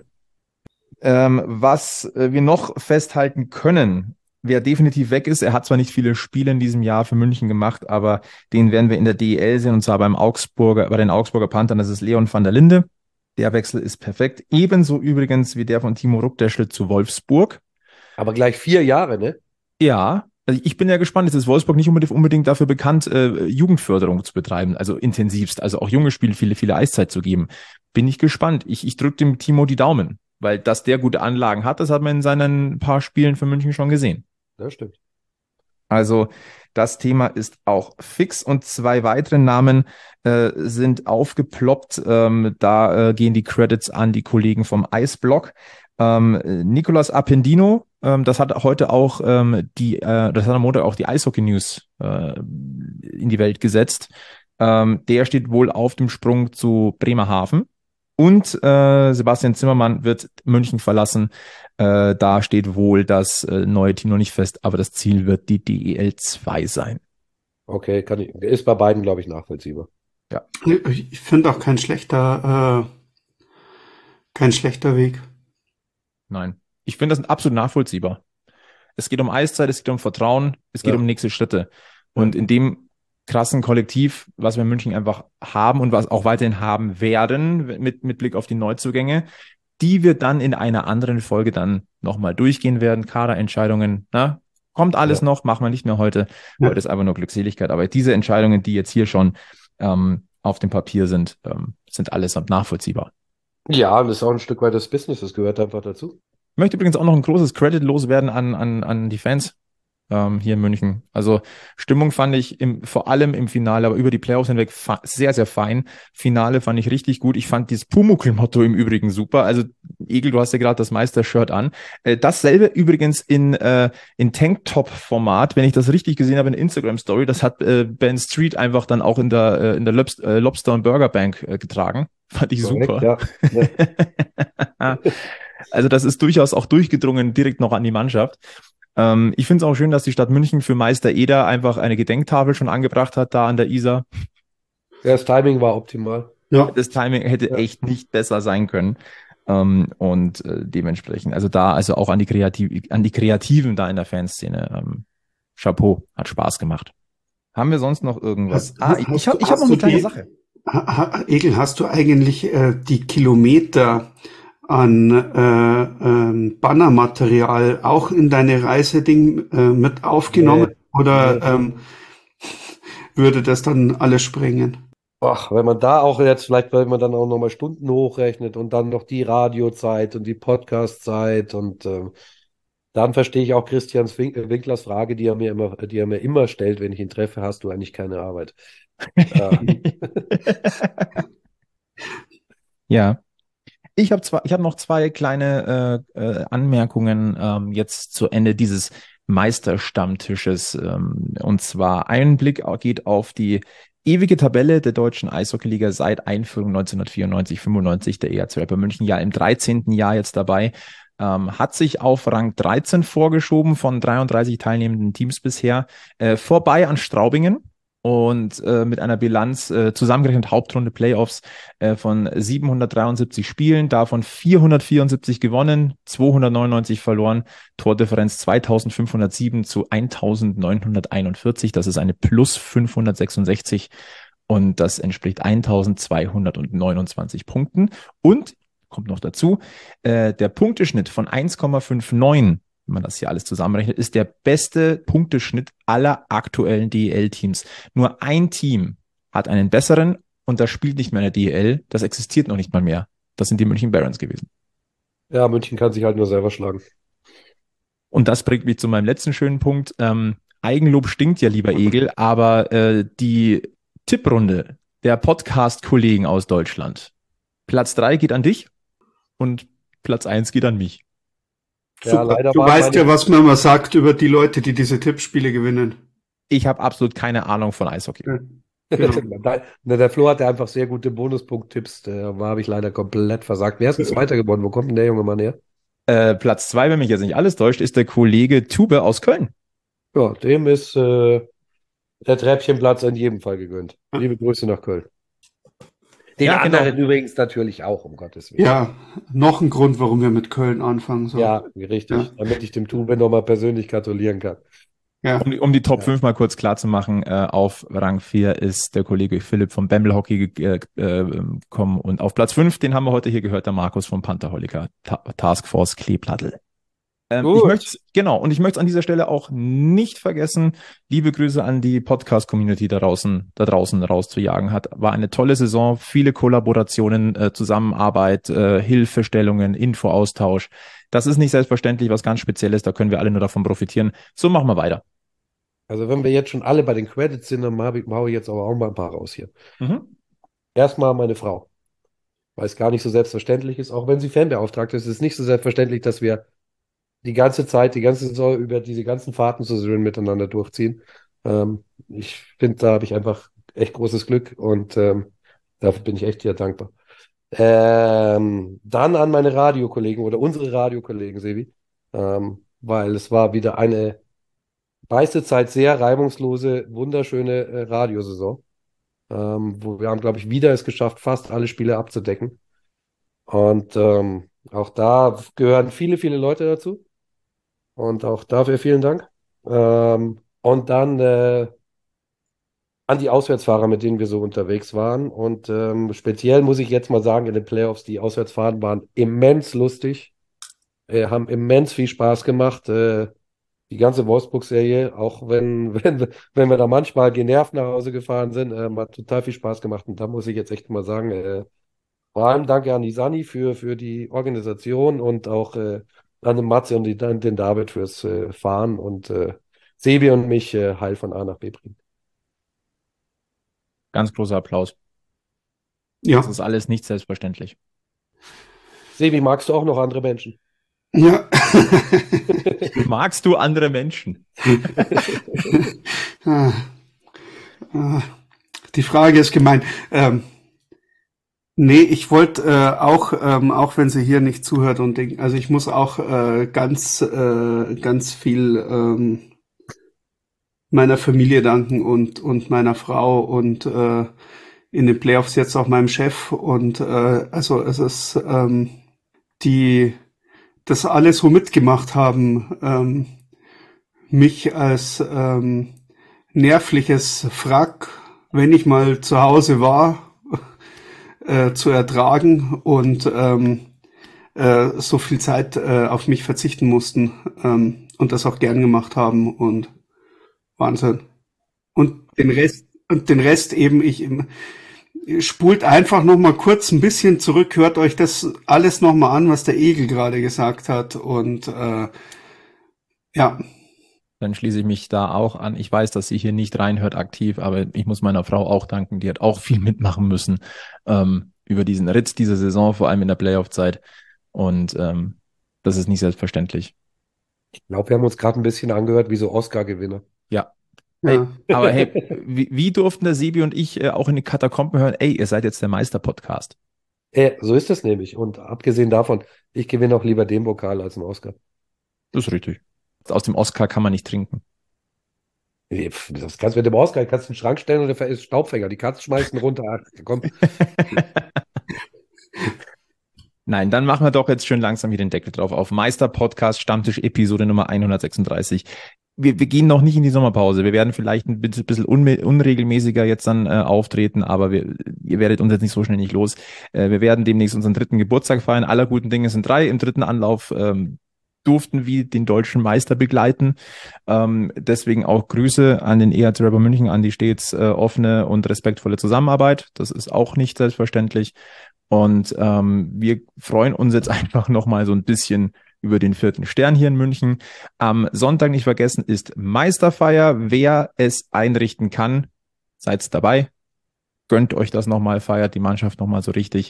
Was wir noch festhalten können, wer definitiv weg ist, er hat zwar nicht viele Spiele in diesem Jahr für München gemacht, aber den werden wir in der DEL sehen, und zwar bei den Augsburger Panthern, das ist Leon van der Linde. Der Wechsel ist perfekt. Ebenso übrigens wie der von Timo Ruck, der Schritt zu Wolfsburg. Aber gleich 4 Jahre, ne? Ja, also ich bin ja gespannt. Jetzt ist Wolfsburg nicht unbedingt dafür bekannt, Jugendförderung zu betreiben, also intensivst, also auch junge Spiele viele Eiszeit zu geben. Bin ich gespannt. Ich drücke dem Timo die Daumen, weil dass der gute Anlagen hat, das hat man in seinen paar Spielen für München schon gesehen. Das stimmt. Also das Thema ist auch fix, und 2 weitere Namen sind aufgeploppt. Da gehen die Credits an die Kollegen vom Eisblock. Nicolas Appendino, das hat heute auch das hat am Montag auch die Eishockey News in die Welt gesetzt. Der steht wohl auf dem Sprung zu Bremerhaven. Und Sebastian Zimmermann wird München verlassen. Da steht wohl das neue Team noch nicht fest, aber das Ziel wird die DEL 2 sein. Okay, ist bei beiden, glaube ich, nachvollziehbar. Ja. Ich finde auch kein schlechter Weg. Nein, ich finde das absolut nachvollziehbar. Es geht um Eiszeit, es geht um Vertrauen, es geht um nächste Schritte. Und in dem krassen Kollektiv, was wir in München einfach haben und was auch weiterhin haben werden, mit Blick auf die Neuzugänge, die wir dann in einer anderen Folge dann nochmal durchgehen werden. Kaderentscheidungen, kommt alles noch, machen wir nicht mehr heute. Ja. Heute ist einfach nur Glückseligkeit. Aber diese Entscheidungen, die jetzt hier schon auf dem Papier sind, sind allesamt nachvollziehbar. Ja, und das ist auch ein Stück weit des Business, das gehört einfach dazu. Ich möchte übrigens auch noch ein großes Credit loswerden an die Fans hier in München. Also Stimmung fand ich vor allem im Finale, aber über die Playoffs hinweg sehr, sehr fein. Finale fand ich richtig gut. Ich fand dieses Pumuckl-Motto im Übrigen super. Also Egel, du hast ja gerade das Meister-Shirt an. Dasselbe übrigens in Tanktop-Format, wenn ich das richtig gesehen habe in der Instagram-Story, das hat Ben Street einfach dann auch in der Lobster und Burger Bank getragen. Fand ich super. Ja. Also das ist durchaus auch durchgedrungen direkt noch an die Mannschaft. Ich finde es auch schön, dass die Stadt München für Meister Eder einfach eine Gedenktafel schon angebracht hat, da an der Isar. Ja, das Timing war optimal. Ja. Das Timing hätte echt nicht besser sein können. Und dementsprechend, also auch an die Kreativen da in der Fanszene. Chapeau, hat Spaß gemacht. Haben wir sonst noch irgendwas? Ich hab noch eine kleine Sache. Egel, hast du eigentlich die Kilometer an Bannermaterial auch in deine Reiseding mit aufgenommen? Nee, oder würde das dann alles sprengen? Ach, wenn man da auch jetzt, vielleicht wenn man dann auch nochmal Stunden hochrechnet und dann noch die Radiozeit und die Podcastzeit und dann verstehe ich auch Christians Winklers Frage, die er mir immer stellt, wenn ich ihn treffe: Hast du eigentlich keine Arbeit? Ja. Ich habe noch 2 kleine Anmerkungen jetzt zu Ende dieses Meisterstammtisches. Und zwar ein Blick geht auf die ewige Tabelle der deutschen Eishockeyliga seit Einführung 1994/95, der EHC Red Bull München, ja im 13. Jahr jetzt dabei. hat sich auf Rang 13 vorgeschoben von 33 teilnehmenden Teams bisher, vorbei an Straubingen und mit einer Bilanz zusammengerechnet Hauptrunde Playoffs von 773 Spielen, davon 474 gewonnen, 299 verloren, Tordifferenz 2507 zu 1941, das ist eine plus 566 und das entspricht 1229 Punkten. Und kommt noch dazu, der Punkteschnitt von 1,59, wenn man das hier alles zusammenrechnet, ist der beste Punkteschnitt aller aktuellen DEL-Teams. Nur ein Team hat einen besseren und das spielt nicht mehr in der DEL, das existiert noch nicht mal mehr. Das sind die München Barons gewesen. Ja, München kann sich halt nur selber schlagen. Und das bringt mich zu meinem letzten schönen Punkt. Eigenlob stinkt ja, lieber Egel, aber die Tipprunde der Podcast-Kollegen aus Deutschland. Platz 3 geht an dich und Platz 1 geht an mich. Ja, leider Du weißt ja, was man immer sagt über die Leute, die diese Tippspiele gewinnen. Ich habe absolut keine Ahnung von Eishockey. Ja, genau. Der Flo hatte einfach sehr gute Bonuspunkt-Tipps. Da habe ich leider komplett versagt. Wer ist denn Zweiter geworden? Wo kommt denn der junge Mann her? Platz 2, wenn mich jetzt nicht alles täuscht, ist der Kollege Tube aus Köln. Ja, dem ist der Treppchenplatz in jedem Fall gegönnt. Liebe Grüße nach Köln. Den Ja, anderen genau. übrigens natürlich auch, um Gottes Willen. Ja, noch ein Grund, warum wir mit Köln anfangen sollen. Ja, richtig. Ja. Damit ich dem Tube nochmal persönlich gratulieren kann. Ja. Um die Top 5 mal kurz klar zu machen, auf Rang 4 ist der Kollege Philipp vom Bamble Hockey gekommen und auf Platz 5, den haben wir heute hier gehört, der Markus vom Pantherholiker Taskforce Kleeblattl. Ich möchte es an dieser Stelle auch nicht vergessen, liebe Grüße an die Podcast-Community da draußen rauszujagen hat. War eine tolle Saison, viele Kollaborationen, Zusammenarbeit, Hilfestellungen, Infoaustausch. Das ist nicht selbstverständlich, was ganz Spezielles, da können wir alle nur davon profitieren. So machen wir weiter. Also wenn wir jetzt schon alle bei den Credits sind, dann hau ich jetzt aber auch mal ein paar raus hier. Mhm. Erstmal meine Frau, weil es gar nicht so selbstverständlich ist, auch wenn sie Fanbeauftragte ist, ist es nicht so selbstverständlich, dass wir die ganze Saison über diese ganzen Fahrten zusammen miteinander durchziehen. Ich finde, da habe ich einfach echt großes Glück und dafür bin ich echt dir dankbar. Dann an meine Radiokollegen oder unsere Radiokollegen, Sebi, weil es war wieder eine meiste Zeit sehr reibungslose, wunderschöne Radiosaison, wo wir haben, glaube ich, wieder es geschafft, fast alle Spiele abzudecken. Und auch da gehören viele, viele Leute dazu. Und auch dafür vielen Dank. Und dann an die Auswärtsfahrer, mit denen wir so unterwegs waren. Und speziell muss ich jetzt mal sagen, in den Playoffs, die Auswärtsfahrten waren immens lustig, haben immens viel Spaß gemacht. Die ganze Wolfsburg-Serie, auch wenn wir da manchmal genervt nach Hause gefahren sind, hat total viel Spaß gemacht. Und da muss ich jetzt echt mal sagen, vor allem danke an die Sani für die Organisation und auch an den Matze und den David fürs Fahren und Sebi und mich heil von A nach B bringen. Ganz großer Applaus. Ja. Das ist alles nicht selbstverständlich. Sebi, magst du auch noch andere Menschen? Ja. Magst du andere Menschen? Die Frage ist gemein. Nee, ich wollte auch wenn sie hier nicht zuhört und denkt, also ich muss auch ganz viel meiner Familie danken und meiner Frau und in den Playoffs jetzt auch meinem Chef und also es ist die das alles so mitgemacht haben, mich als nervliches Frack, wenn ich mal zu Hause war, zu ertragen und so viel Zeit auf mich verzichten mussten und das auch gern gemacht haben und Wahnsinn. Und den Rest eben spult einfach noch mal kurz ein bisschen zurück, hört euch das alles noch mal an, was der Egel gerade gesagt hat und ja. Dann schließe ich mich da auch an. Ich weiß, dass sie hier nicht reinhört aktiv, aber ich muss meiner Frau auch danken. Die hat auch viel mitmachen müssen über diesen Ritt dieser Saison, vor allem in der Playoff-Zeit. Und das ist nicht selbstverständlich. Ich glaube, wir haben uns gerade ein bisschen angehört wie so Oscar-Gewinner. Ja. Hey, aber hey, wie durften der Sebi und ich auch in die Katakomben hören? Ey, ihr seid jetzt der Meister-Podcast. So ist es nämlich. Und abgesehen davon, ich gewinne auch lieber den Pokal als den Oscar. Das ist richtig. Aus dem Oscar kann man nicht trinken. Das kannst du mit dem Oscar, kannst du einen Schrank stellen und der ist Staubfänger. Die Katzen schmeißen runter. Ach, komm. Nein, dann machen wir doch jetzt schön langsam hier den Deckel drauf auf. Meister-Podcast, Stammtisch, Episode Nummer 136. Wir gehen noch nicht in die Sommerpause. Wir werden vielleicht ein bisschen unregelmäßiger jetzt dann auftreten, aber ihr werdet uns jetzt nicht so schnell nicht los. Wir werden demnächst unseren 3. Geburtstag feiern. Aller guten Dinge sind 3. Im 3. Anlauf durften wir den deutschen Meister begleiten. Deswegen auch Grüße an den EHC Rapper München, an die stets offene und respektvolle Zusammenarbeit. Das ist auch nicht selbstverständlich. Und wir freuen uns jetzt einfach nochmal so ein bisschen über den 4. Stern hier in München. Am Sonntag nicht vergessen ist Meisterfeier. Wer es einrichten kann, seid dabei. Gönnt euch das nochmal, feiert die Mannschaft nochmal so richtig.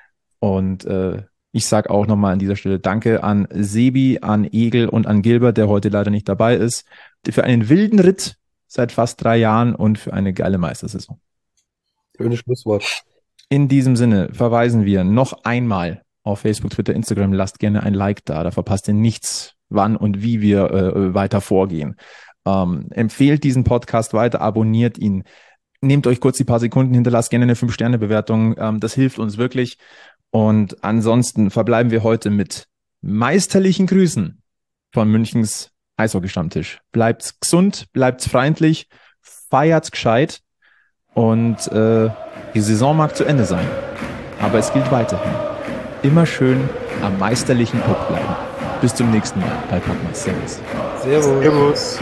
Und ich sage auch nochmal an dieser Stelle Danke an Sebi, an Egel und an Gilbert, der heute leider nicht dabei ist, für einen wilden Ritt seit fast 3 Jahren und für eine geile Meistersaison. Schönes Schlusswort. In diesem Sinne verweisen wir noch einmal auf Facebook, Twitter, Instagram. Lasst gerne ein Like da. Da verpasst ihr nichts, wann und wie wir weiter vorgehen. Empfehlt diesen Podcast weiter, abonniert ihn. Nehmt euch kurz die paar Sekunden, hinterlasst gerne eine 5-Sterne-Bewertung. Das hilft uns wirklich. Und ansonsten verbleiben wir heute mit meisterlichen Grüßen von Münchens Eishockey-Stammtisch. Bleibt's gesund, bleibt's freundlich, feiert's gescheit und die Saison mag zu Ende sein. Aber es gilt weiterhin. Immer schön am meisterlichen Puck bleiben. Bis zum nächsten Mal bei Puckmas. Servus. Servus.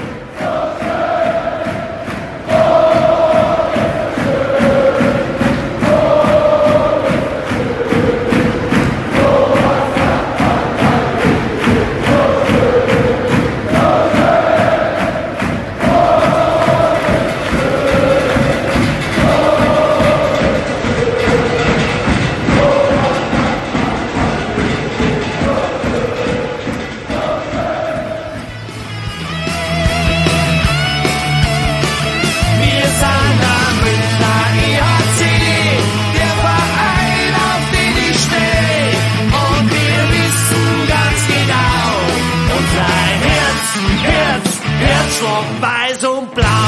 Weiß und blau.